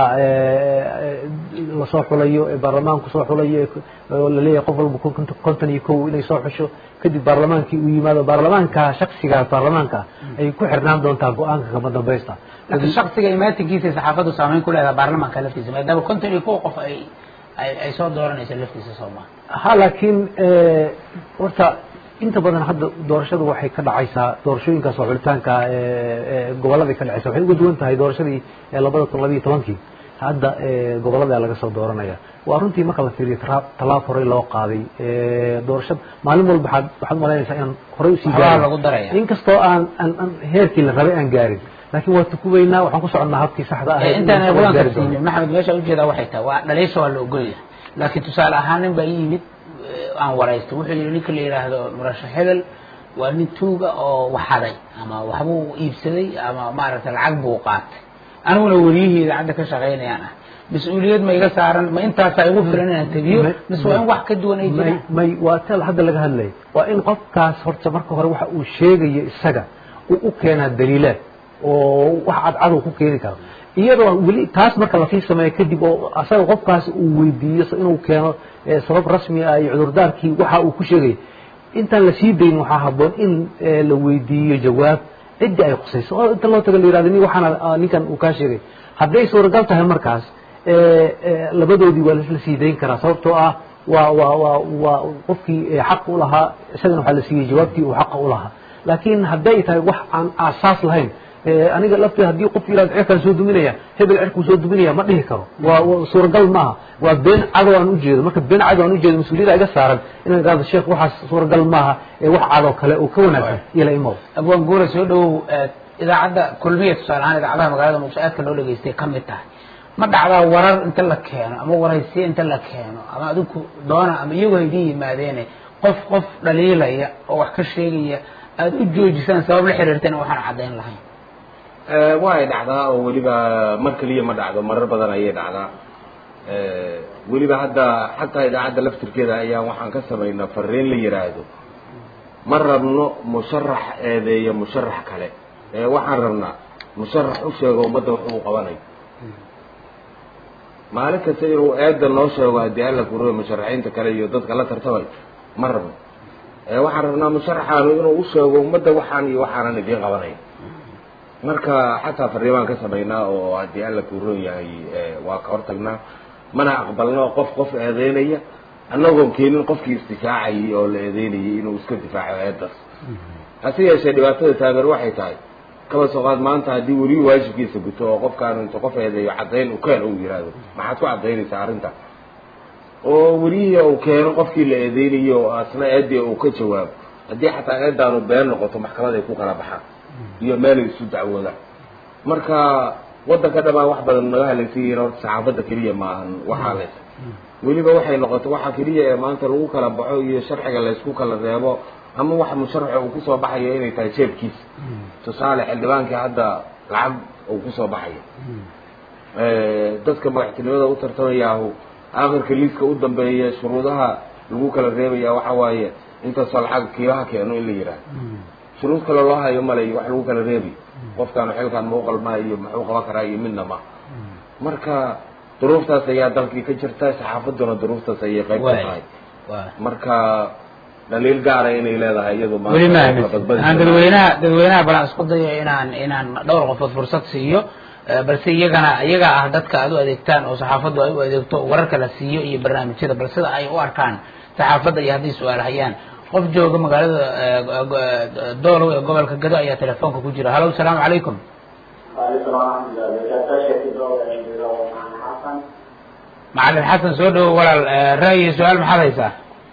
[SPEAKER 4] lasoo xulayo ee baarlamaanku soo xulayo oo la leeyahay qof walba 51 inay soo xusho kadib baarlamaankii uu yimaado baarlamaanka shakhsiga baarlamaanka ay ku xirnaan doontaa go'aanka kama dambaysta
[SPEAKER 2] laakiin shakhsiga imaatinkiisa saxaafadu saameyn ku leedahay baarlamaanka laftiisa maadaama 51 qof ay soo dooranayso laftiisa Soomaaliya
[SPEAKER 4] ha laakiin horta inta badan hadda doorashadu waxay ka dhacaysaa doorashooyinkaas oo xulitaanka gobollada ka dhacaysa waxay uga duwan tahay doorashadii 2012 hadda gobollada laga soo dooranaya waa runtii marka la fiiriyo talaab hore loo qaaday doorashada maalin walba waxaad malaynaysaa in hore u sii gaaray
[SPEAKER 2] lagu daraya
[SPEAKER 4] inkastoo aan heerkii la rabay aan gaarin laakiin waa tukubaynaa waxaan ku soconnaa habkii saxda ah
[SPEAKER 2] intaan ay qulan karsiinin maxamed meesha u jeedaa waxay tahay waa dhaliisha waa la ogol yahay laakiin tusaale ahaan nin baa yimid aan waraysto wuxuu yidhi ninka la yidhaahdo murashax hebel waa nin tuuga oo waxaday ama waxbuu iibsaday ama maaragtay lacag buu qaatay aniguna wariyihii idaacadda ka shaqaynayaan ah mas-uuliyad ma iga saaran ma intaasaa igu filan inaan tabiyo mise waa in wax ka duwan ay jiraan
[SPEAKER 4] may waa tel hadda laga hadlaya waa in qofkaas horta marka hore waxa uu sheegayo isaga uu u keenaa daliilaad oo wax cadcad ku keeni karo iyadoo weli taas marka la sii sameeyo kadib oo asaga qofkaas uu weydiiyo inuu keeno sabab rasmi ah iyo cudurdaarkii waxa uu ku sheegay intaan la sii dayn waxaa habboon in la weydiiyo jawaab cidda ay khusayso oo inta loo tago la yidhahdo waxaana ninkan uu kaa sheegay hadday suuragal tahay markaas labadoodii waa la sii dayn karaa sababtoo ah waa qofkii xaq u lahaa isagana waxaa la siiyey jawaabtii uu xaqa u lahaa laakiin hadday tahay wax aan aasaas lahayn aniga lafteeda haddii qof yiraahdo cirkaan soo duminaya hebel cirkuu soo duminaya ma dhihi karo waa suuragal maaha waa been cadow aan ujeedo marka been cadow aan ujeedo mas-uuliyada iga saaran inaan gaado sheekh waxaas suuragal maaha wax cadoo kale oo ka wanaagsan ila imow
[SPEAKER 2] abwaan guura soo dhowow idaacadda kulmiya tusaale ahaan idaacadaha magaalada muqdisho aadka loo dhageystay ka mid tahay ma dhacdaa warar inta la keeno ama waraysiya inta la keeno ama adinku doona ama iyagoo idin yimaadeene qof dhaliilaya oo wax ka sheegaya aada u joojisaan sabab la xiriirtana waxaan caddayn lahayn
[SPEAKER 5] way dhacdaa oo weliba mar kaliya ma dhacdo marar badan ayay dhacdaa weliba hadda xataa idaacadda laftirkeeda ayaa waxaan ka samaynaa fariin la yiraahdo ma rabno musharax eedeeya musharax kale waxaan rabnaa musharax u sheego ummadda wax uu qabanayo maalin kasta inuu eedda noo sheego haddii alla kuruyo musharaxiinta kale iyo dadka la tartamay ma rabno waxaan rabnaa musharaxaanu inuu u sheego ummadda waxaan iyo waxaanan idiin qabanaya marka xataa fariimaan ka samaynaa oo haddii alla kuuroon yahay waa ka hortagnaa mana aqbalno qof eedeynaya annagoon keenin qofkii isdifaacayay oo la eedeynayay inuu iska difaaco eeddaas hase yeeshee dhibaatada taageer waxay tahay kaba soo qaad maanta haddii weli waajibkiisa guto oo qofkaanu inta qof eedeeyo caddayn u keen uu yidhaahdo maxaad ku caddaynaysaa arrinta oo welihii uu keeno qofkii la eedeynayo oo asna eeddii uu ka jawaabo haddii xataa eeddaanu been noqoto maxkamad ay ku kala baxaan iyo meelay isu dacwoodaan marka waddanka dhamaan wax badan naga halaysan yihiin horta saxaafadda keliya maahan wax halaysa weliba waxay noqotay waxa keliya ee maanta lagu kala baxo iyo sharciga laysku kala reebo ama wax musharaxa uu kusoo baxayo inay tahay jeebkiisa tusaale xildhibaankii hadda lacag uu kusoo baxayo dadka madaxtinimada u tartamayaahu aakhirka liiska u dambeeya shuruudaha lagu kala reebaya waxa waaye intaasoo lacag kiilaha keeno in la yidhaahdo shuruud kale loo hayo malay wax lagu kala reebi qofkaan xilkaan muuqal maa iyo muxuu qaban karaa iyo midna ma marka duruuftaas ayaa dalkii ka jirta saxaafadduna duruuftaas ayay qayb ka tahay marka daliil gaara inay leedahay iyadu
[SPEAKER 2] weli maahan dadweynaha balan isku dayo inaan dhowr qofood fursad siiyo balse iyaga ah dadka aad u adeegtaan oo saxaafaddu ay u adeegto wararka la siiyo iyo barnaamijyada bal sida ay u arkaan saxaafadda iyo hadday su-aal hayaan qof jooga magaalada doolow ee gobolka gado ayaa telefoonka ku jira halo asalaamu calaykum macalin xasan soo dhowo walaal ra'yi iyo su-aal maxaad haysaa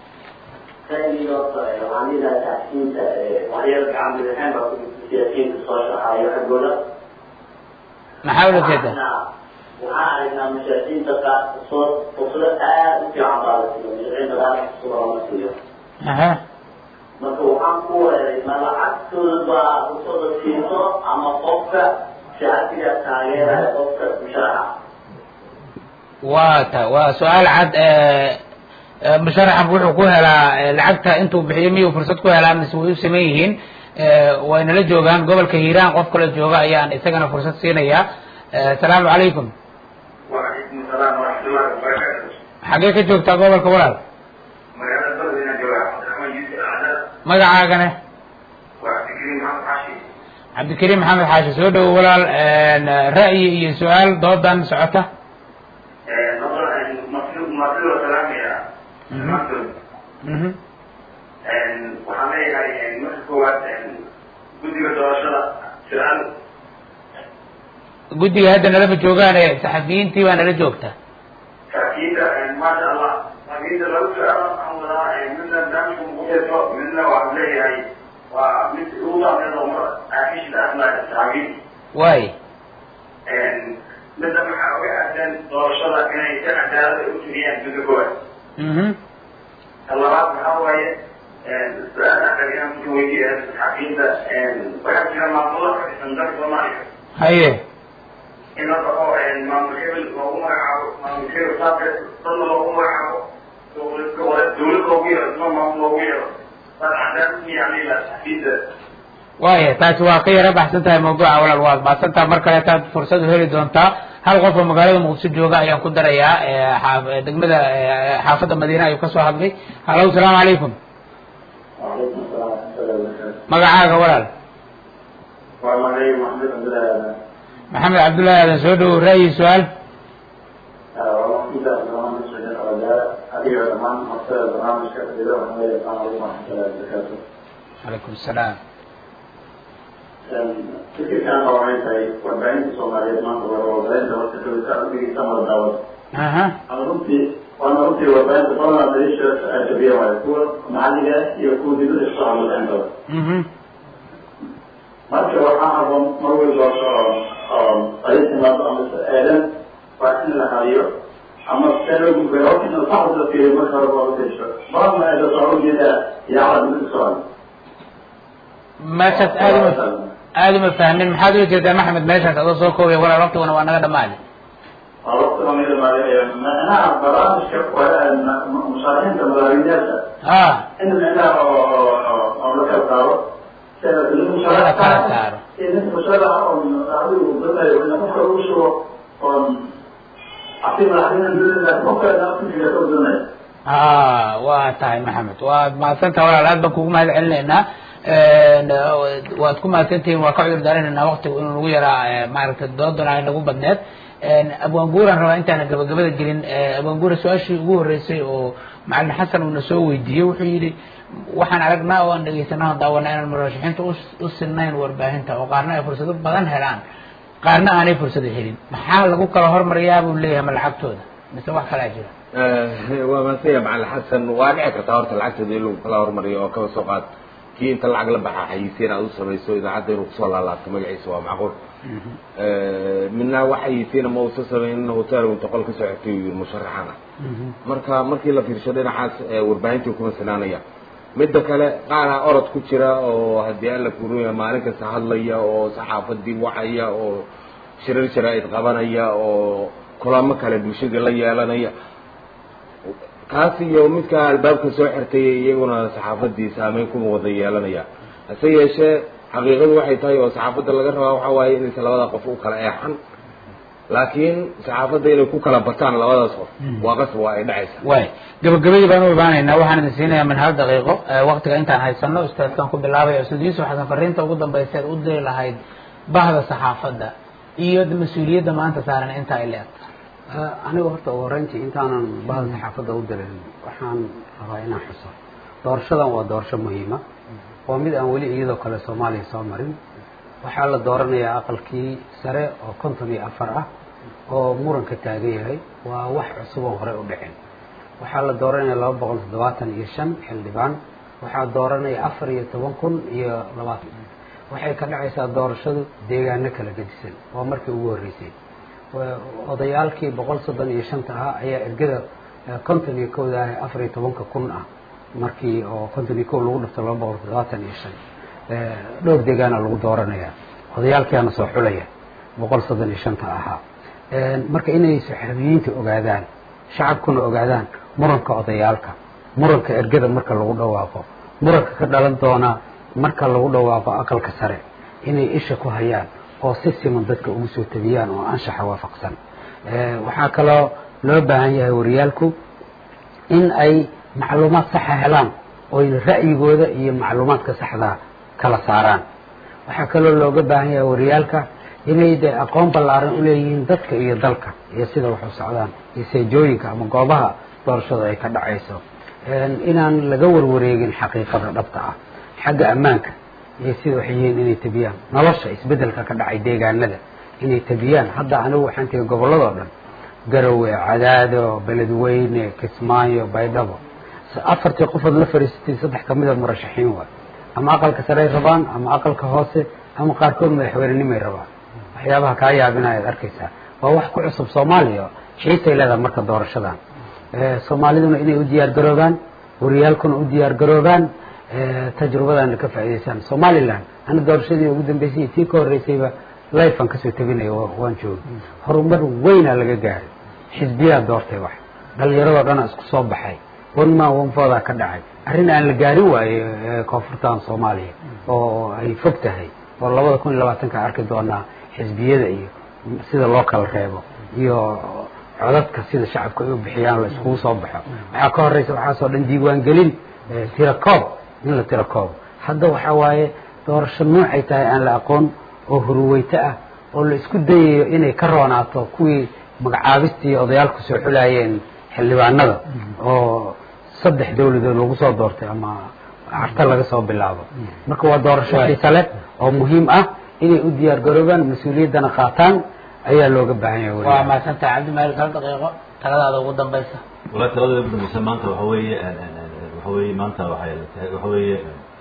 [SPEAKER 2] maxaa ula jeeda
[SPEAKER 6] waxaan aragnaa mashaariinta qaarkood fursado aad u fiican baa la siiyo mashaariinta qaarkood fursado lama siiyo marka waxaan ku weeray ma lacagtooda baa fursada siiso ama qofka shacbiga taageeraya qofka musharaxa
[SPEAKER 2] waa su-aal cad musharaxan wuxuu ku helaa lacagta intuu bixiyo miyuu fursad ku helaa mise way u saman yihiin waynala joogaan gobolka hiiraan qof kala jooga ayaan isagana fursad siinayaa asalaamu calaykum xagee ka joogtaa gobolka walaal magacaagane cabdikariim maxamed xaashi soo dhowo walaal ra'yi iyo su-aal doodan socota
[SPEAKER 7] waxaan leeyahay marka koowaad guddiga doorashada su-aal
[SPEAKER 2] guddiga hadda nalama joogaan saxafiyiintii baa nala joogta
[SPEAKER 7] saxafiyiinta maasha allah saxafiyiinta lagu su-aalo waxaan wadaa midna barnaamijka muqdisho midna waxaan leeyahay waa mid ugu dambeyd oo mar aafishda ahna saxafiyiinta
[SPEAKER 2] waay
[SPEAKER 7] midna maxaa uga aadeen doorashada inay si cadaalad u tiriyaan guddiga koowaad talabaad waxaa waaye su-aal aan ku weydiiya saxafiyiinta waxaa jira maamulo ka dhisan dalka soomaaliya
[SPEAKER 2] haye
[SPEAKER 7] in la dhaho maamul hebel loogu magacaabo maamul hebel saaka dadna loogu magacaabo dowlad loogu yeero isma maamul loogu yeero dad cadaalad miyaalila saxafiyiinta
[SPEAKER 2] waaya taasi waa ka yara baxsan tahay mawduuca walaal waad baxsantaha mar kale taad fursad u heli doontaa hal qof oo magaalada muqdisho jooga ayaan ku darayaa degmada xaafadda madiine ayuu kasoo hadlay halow salaamu calaykum magacaaga walaal
[SPEAKER 7] waa magacay maxamed cabdullaahi aadan
[SPEAKER 2] maxamed cabdullaahi aadan soo dhowo ra'yi su-aal
[SPEAKER 7] adiga dhamaan martada barnaamijka fadhiida waxaan leeyahay asalaamu calaykum waraxmatullahi wabarakaatu
[SPEAKER 2] calaykum salaam
[SPEAKER 7] fikirkaan waxay tahay warbaahinta soomaaliyeed maanta waa warbaahinta horta kawisa udigisa mala daawada waana runtii warbaahinta badanaa daliisha ajabiya waayo kuwa maxalliga iyo kuwa dibada soo hadlaintooda marka waxaa haboon mar walba oo ay timaado ama eedan waa in la hadiyo ama seelagubero in saxda fiiriyo marka hore waa ufiirsho badanna ayda soo ujeeda idaacada dibada soo hadla
[SPEAKER 2] meeshaas aada uma fahmin maxaad ula jeedaa maxamed meeshaas adoo soo koobaya walaal waqtiguna waa naga dhamaadi
[SPEAKER 7] waqtiga naga dhamaadi macnaha barnaamijka musharaxiinta madaxweyneyaasha in macnaha oo la kala saaro
[SPEAKER 2] la kala saaro
[SPEAKER 7] musharaxa oo adigu dadayo in qofka lagu shubo oon afi madaxweyne dowladda qofka naftiisa ka doonaya
[SPEAKER 2] waa tahay maxamed waad mahadsantaha walaal aad baan kugu mahad celinaynaa waad ku mahadsantihiin waa ka cudur daaranaynaa waqtiga inuu nagu yaraa maaragtay doodana ay nagu badneed abwaanguuraan rabaa intaana gabagabada gelin abwaanguura su-aashii ugu horreysay oo macalin xasan uuna soo weydiiyey wuxuu yidhi waxaan aragnaa oo aan dhegeysanaa oo daawanaa inaan murashaxiinta u sinayn warbaahinta oo qaarna ay fursado badan helaan qaarna aanay fursado helin maxaa lagu kala hormariyaa buu leeyahay ma lacagtooda mise wax kalaa jira
[SPEAKER 5] waa maasanya macalin xasan waa dhici kartaa horta lacagtooda in lagu kala hormariyo oo kaba soo qaad kii inta lacag la baxa xayisiin aad u samayso idaacadda inuu kusoo laalaabto magaciisa waa macquul midna wax xayisiina ma uusa samaynin hotel inta qol ka soo xigtay uu yiri musharaxan ah marka markii la fiirsho dhinacaas warbaahintii kuma sinaanaya midda kale qaara orod ku jira oo haddii alla kuruya maalin kasta hadlaya oo saxaafadii wacaya oo shirar jaraa'id qabanaya oo kulamo kale bulshada la yeelanaya kaas iyo midka albaabka soo xirtay iyaguna saxaafadii saameyn kuma wada yeelanaya hase yeeshee xaqiiqadu waxay tahay oo saxaafadda laga rabaa waxa waaye inaysan labada qof u kala eexan laakiin saxaafadda inay ku kala bataan labadaas qof waa qasab waa ay dhacaysa
[SPEAKER 2] waay gabagabadii baan u imaanaynaa waxaan idin siinayaa min hal daqiiqo waqtiga intaan haysano ustaadkaan ku bilaabaya ustaad yuusuf xasan fariinta ugu dambaysa u diri lahayd bahda saxaafadda iyo mas-uuliyadda maanta saaran inta ay leedahay
[SPEAKER 3] aniga horta ugu horeyntii intaanan bahda saxaafadda u dirin waxaan rabaa inaan xuso doorashadan waa doorasho muhiima waa mid aan weli iyadoo kale soomaaliya soo marin waxaa la dooranayaa aqalkii sare oo 54 ah oo muranka taagan yahay waa wax cusub oo hore u dhicin waxaa la dooranayaa 275 xildhibaan waxaa dooranaya 14,020 waxay ka dhacaysaa doorashadu deegaano kala gedisan waa markii ugu horreysay odayaalkii 135 ahaa ayaa ergada 51 ah 14,000 ah markii oo 51 lagu dhifto 275 dhowr deegaana lagu dooranaya odayaalkiina soo xulaya 135 ahaa marka inay saxafiyiinta ogaadaan shacabkuna ogaadaan muranka odayaalka muranka ergada marka lagu dhawaaqo muranka ka dhalan doona marka lagu dhawaaqo aqalka sare inay isha ku hayaan oo si siman dadka ugu soo tabiyaan oo anshaxa waafaqsan waxaa kaloo loo baahan yahay wariyaalku in ay macluumaad saxa helaan oo ay ra'yigooda iyo macluumaadka saxda kala saaraan waxaa kaloo looga baahan yahay wariyaalka inay de aqoon ballaaran u leeyihiin dadka iyo dalka iyo sida wax u socdaan iyo seejooyinka ama goobaha doorashada ay ka dhacayso inaan laga warwareegin xaqiiqada dhabta ah xagga ammaanka iyo sida waxay yihiin inay tabiyaan nolosha isbeddelka ka dhacay deegaanada inay tabiyaan hadda anigu waxaan tegay gobolladoo dhan garowe cadaado beledweyne kismaayo baydhabo afartii qofood la fariisatay 3 ka mid ah murashaxiin waa ama aqalka sare rabaan ama aqalka hoose ama qaarkood madaxweynenimay rabaan waxyaabaha kaa yaabinaya ad arkaysaa waa wax ku cusub soomaaliya xiisay leedahay marka doorashadan soomaaliduna inay u diyaar garoobaan wariyaalkuna u diyaar garoobaan tajrubadana ka faa'iidaysaan somaliland ana doorashadii ugu dambeysay tii ka horeysayba lifean kasoo tabinayo waan joogay horumar weynaa laga gaaray xisbiyaa doortay wax dhalinyaradoo dhana isku soo baxay wanmaa wanfoodaa ka dhacay arrin aan la gaarin waaye koonfurtan soomaaliya oo ay fog tahay oo 2020 arki doonaa xisbiyada iyo sida loo kala reebo iyo codadka sida shacabka ay u bixiyaan la iskugu soo baxo waxaa ka horeysa waxaasoo dhan diiwaan gelin tirakoob in la tirakoobo hadda waxaa waaye doorasho noocay tahay aan la aqoon oo huruweyto ah oo la isku dayayo inay ka roonaato kuwii magacaabistii odayaalku soo xulayeen xildhibaanada oo 3 dawladood lagu soo doortay ama carta laga soo bilaabo marka waa doorasho xiiso leh oo muhiim ah inay u diyaar garoobaan mas'uuliyadana qaataan ayaa looga baahan yahay
[SPEAKER 2] waa maasanta cabdi malik hal daqiiqo taladaada ugu dambaysa
[SPEAKER 1] wala talada ugu dambaysa maanta waxa weeye maanta waxa weeye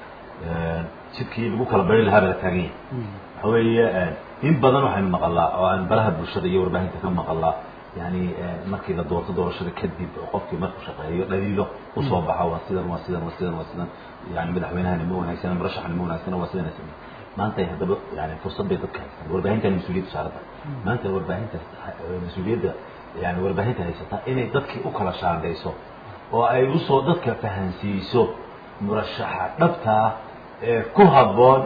[SPEAKER 1] jidkii lagu kala bari lahaa la taagan yahay waxa weeye in badan waxaynu maqalaa oo aan baraha bulshada iyo warbaahinta ka maqalaa yani markii la doorto doorashada kadib qofkii markuu shaqeeyo dhaliilo u soo baxa waa sidan yani madaxweynaha ma wanaagsan murashaxna ma wanaagsan waa sidan maanta ay hadaba yani fursad bay dadka haystaan warbaahinta mas'uuliyad saarada maanta warbaahinta mas'uuliyadda yani warbaahinta haysata inay dadkii u kala shaandayso oo ay u soo dadka fahansiiso murashaxa dhabta ee ku habboon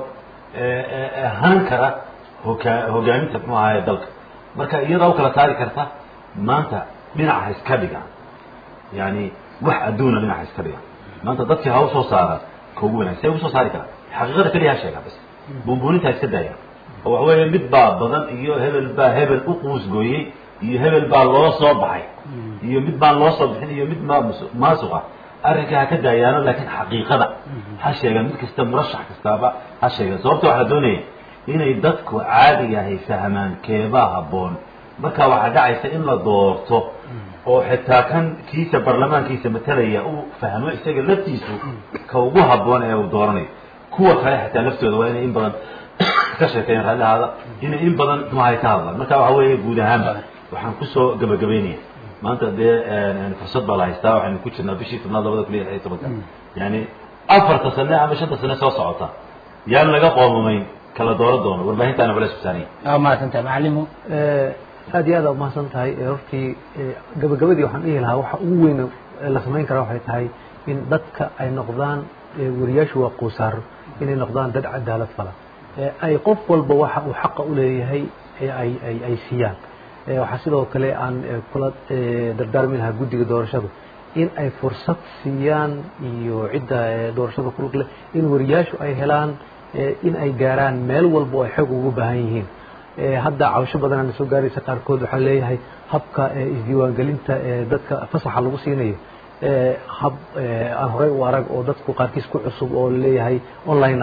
[SPEAKER 1] han kara hogaaminta muxuu ahaye dalka marka iyadaa u kala saari karta maanta dhinaca iska dhiga yani wax adduuna dhinaca iska dhiga maanta dadkii ha u soo saara ka ugu wanaagsan say ugu soo saari karaan xaqiiqada keliya ha sheegaa bas buunbuunintaa iska daaya oo waxa weeye mid baa badan iyo hebel baa hebel u quusgooyey iyo hebel baa loo soo baxay iyo mid baan loo soo bixin iyo mid maasuqa arrinka ha ka daayaano laakiin xaqiiqada ha sheegan mid kasta murashax kastaaba ha sheegan sababta waxaa la doonaya inay dadku caadigahay fahmaan keebaa habboon marka waxaa dhacaysa in la doorto oo xitaa kan kiisa barlamaankiisa matalaya uu fahmo isaga laftiisu ka ugu habboon ee uu dooranayo kuwa kale xitaa laftooda waa inay in badan ka sheekeeyaan raalihaada inay in badan mahay ka hadlaan marka waxa weeye guud ahaanba waxaan kusoo gabagabeynaya maanta dee fursad baa la haystaa waxaynu ku jirnaa bishii 2016 yani 4 sano ama 5 sano soo socota yaan laga qoomumayn kala dooro doono warbaahintaana wala isbsaanay
[SPEAKER 2] maasanta macalimo
[SPEAKER 4] aad iyo aad u mahadsan tahay hortii gabagabadii waxaan dhihi lahaa waxa ugu weyn la samayn karaa waxay tahay in dadka ay noqdaan wariyaashu waa quusaar inay noqdaan dad cadaalad fala ay qof walba waxa uu xaqa u leeyahay ay siiyaan waxaa sidoo kale aan kula dardaarmi lahaa guddiga doorashadu in ay fursad siiyaan iyo cidda doorashada ku lug leh in wariyaashu ay helaan in ay gaaraan meel walba oo ay xog ugu baahan yihiin hadda cabasho badan aan soo gaaraysa qaarkood waxaa leeyahay habka isdiiwaangelinta dadka fasaxa lagu siinayo hab aan horey u arag oo dadku qaarkiis ku cusub oo leeyahay online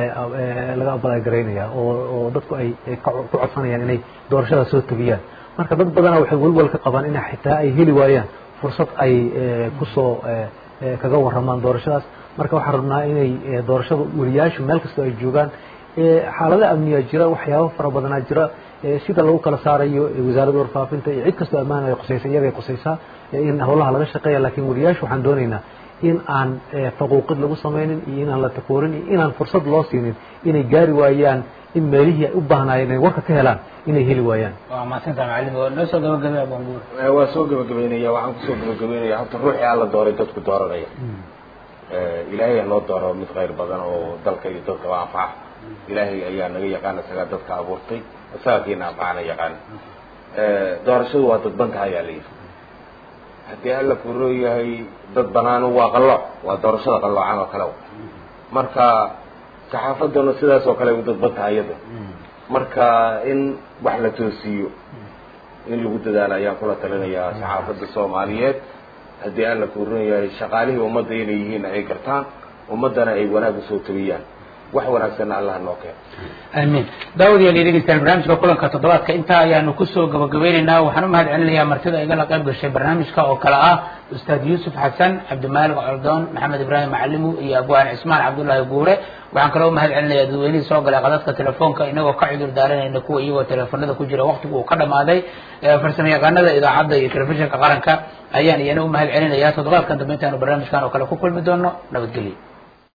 [SPEAKER 4] laga apply garaynaya oo dadku ay ku codsanayaan inay doorashada soo tabiyaan marka dad badana waxay walwal ka qabaan in xitaa ay heli waayaan fursad ay kusoo kaga waramaan doorashadaas marka waxaan rabnaa inay doorashada wariyaashu meel kastoo ay joogaan xaalada amniya jira waxyaabo fara badanaa jira sida lagu kala saarayo wasaaradda warfaafinta iyo cid kastoo ammaan ay qusaysa iyagay qusaysaa in howlaha laga shaqeeya laakiin wariyaashu waxaan doonaynaa in aan faquuqid lagu samaynin iyo inaan la takoorin iyo inaan fursad loo siinin inay gaari waayaan in meelihii ay u baahnaayeen inay warka ka helaan inay heli waayaan
[SPEAKER 2] waa maasanta macallim oo noo soo gabagabay abonguur
[SPEAKER 5] waa soo gabagabeynaya waxaan kusoo gabagabeynaya horta ruuxii alla dooray dadku dooranaya ilaahay noo dooro mid khayr badan oo dalka iyo dadka anfaca ilaahay ayaa naga yaqaan isagaa dadka abuurtay isagaa kiina anfacana yaqaan doorashadu waa dadbanka ayaa la yidhi haddii alla ku rooyahay dad banaanu waa qalooc waa doorashada qaloocan oo kale marka saxaafaduna sidaas oo kale u dadban tahay iyada marka in wax la toosiyo in lagu dadaalo ayaan kula talinayaa saxaafadda Soomaaliyeed haddii alla ku rooyahay shaqaalihii ummadda inay yihiin ay gartaan ummadana ay wanaag u soo tabiyaan wax wanaagsan Allah noo keen
[SPEAKER 2] amiin daawud iyo dhegeystayaal barnaamijka kulanka toddobaadka inta ayaanu ku soo gabagabeynaa waxaan u mahadcelinayaa martida igala qayb gashay barnaamijka oo kala ah ustaad Yuusuf Xasan Cabdimaalik Caldoon Maxamed Ibraahim Macallimu iyo Abwaan Ismaan Cabdullaahi Guure waxaan kaloo mahadcelinayaa dadweynaha soo galay qadadka telefoonka inagoo ka cudur daaranayna kuwa iyagoo telefoonada ku jira waqtigu uu ka dhamaaday farsamayaqaanada idaacadda iyo telefishinka qaranka ayaan iyana u mahadcelinayaa toddobaadkan dambe intaanu barnaamijkan oo kale ku kulmi doono nabadgelyo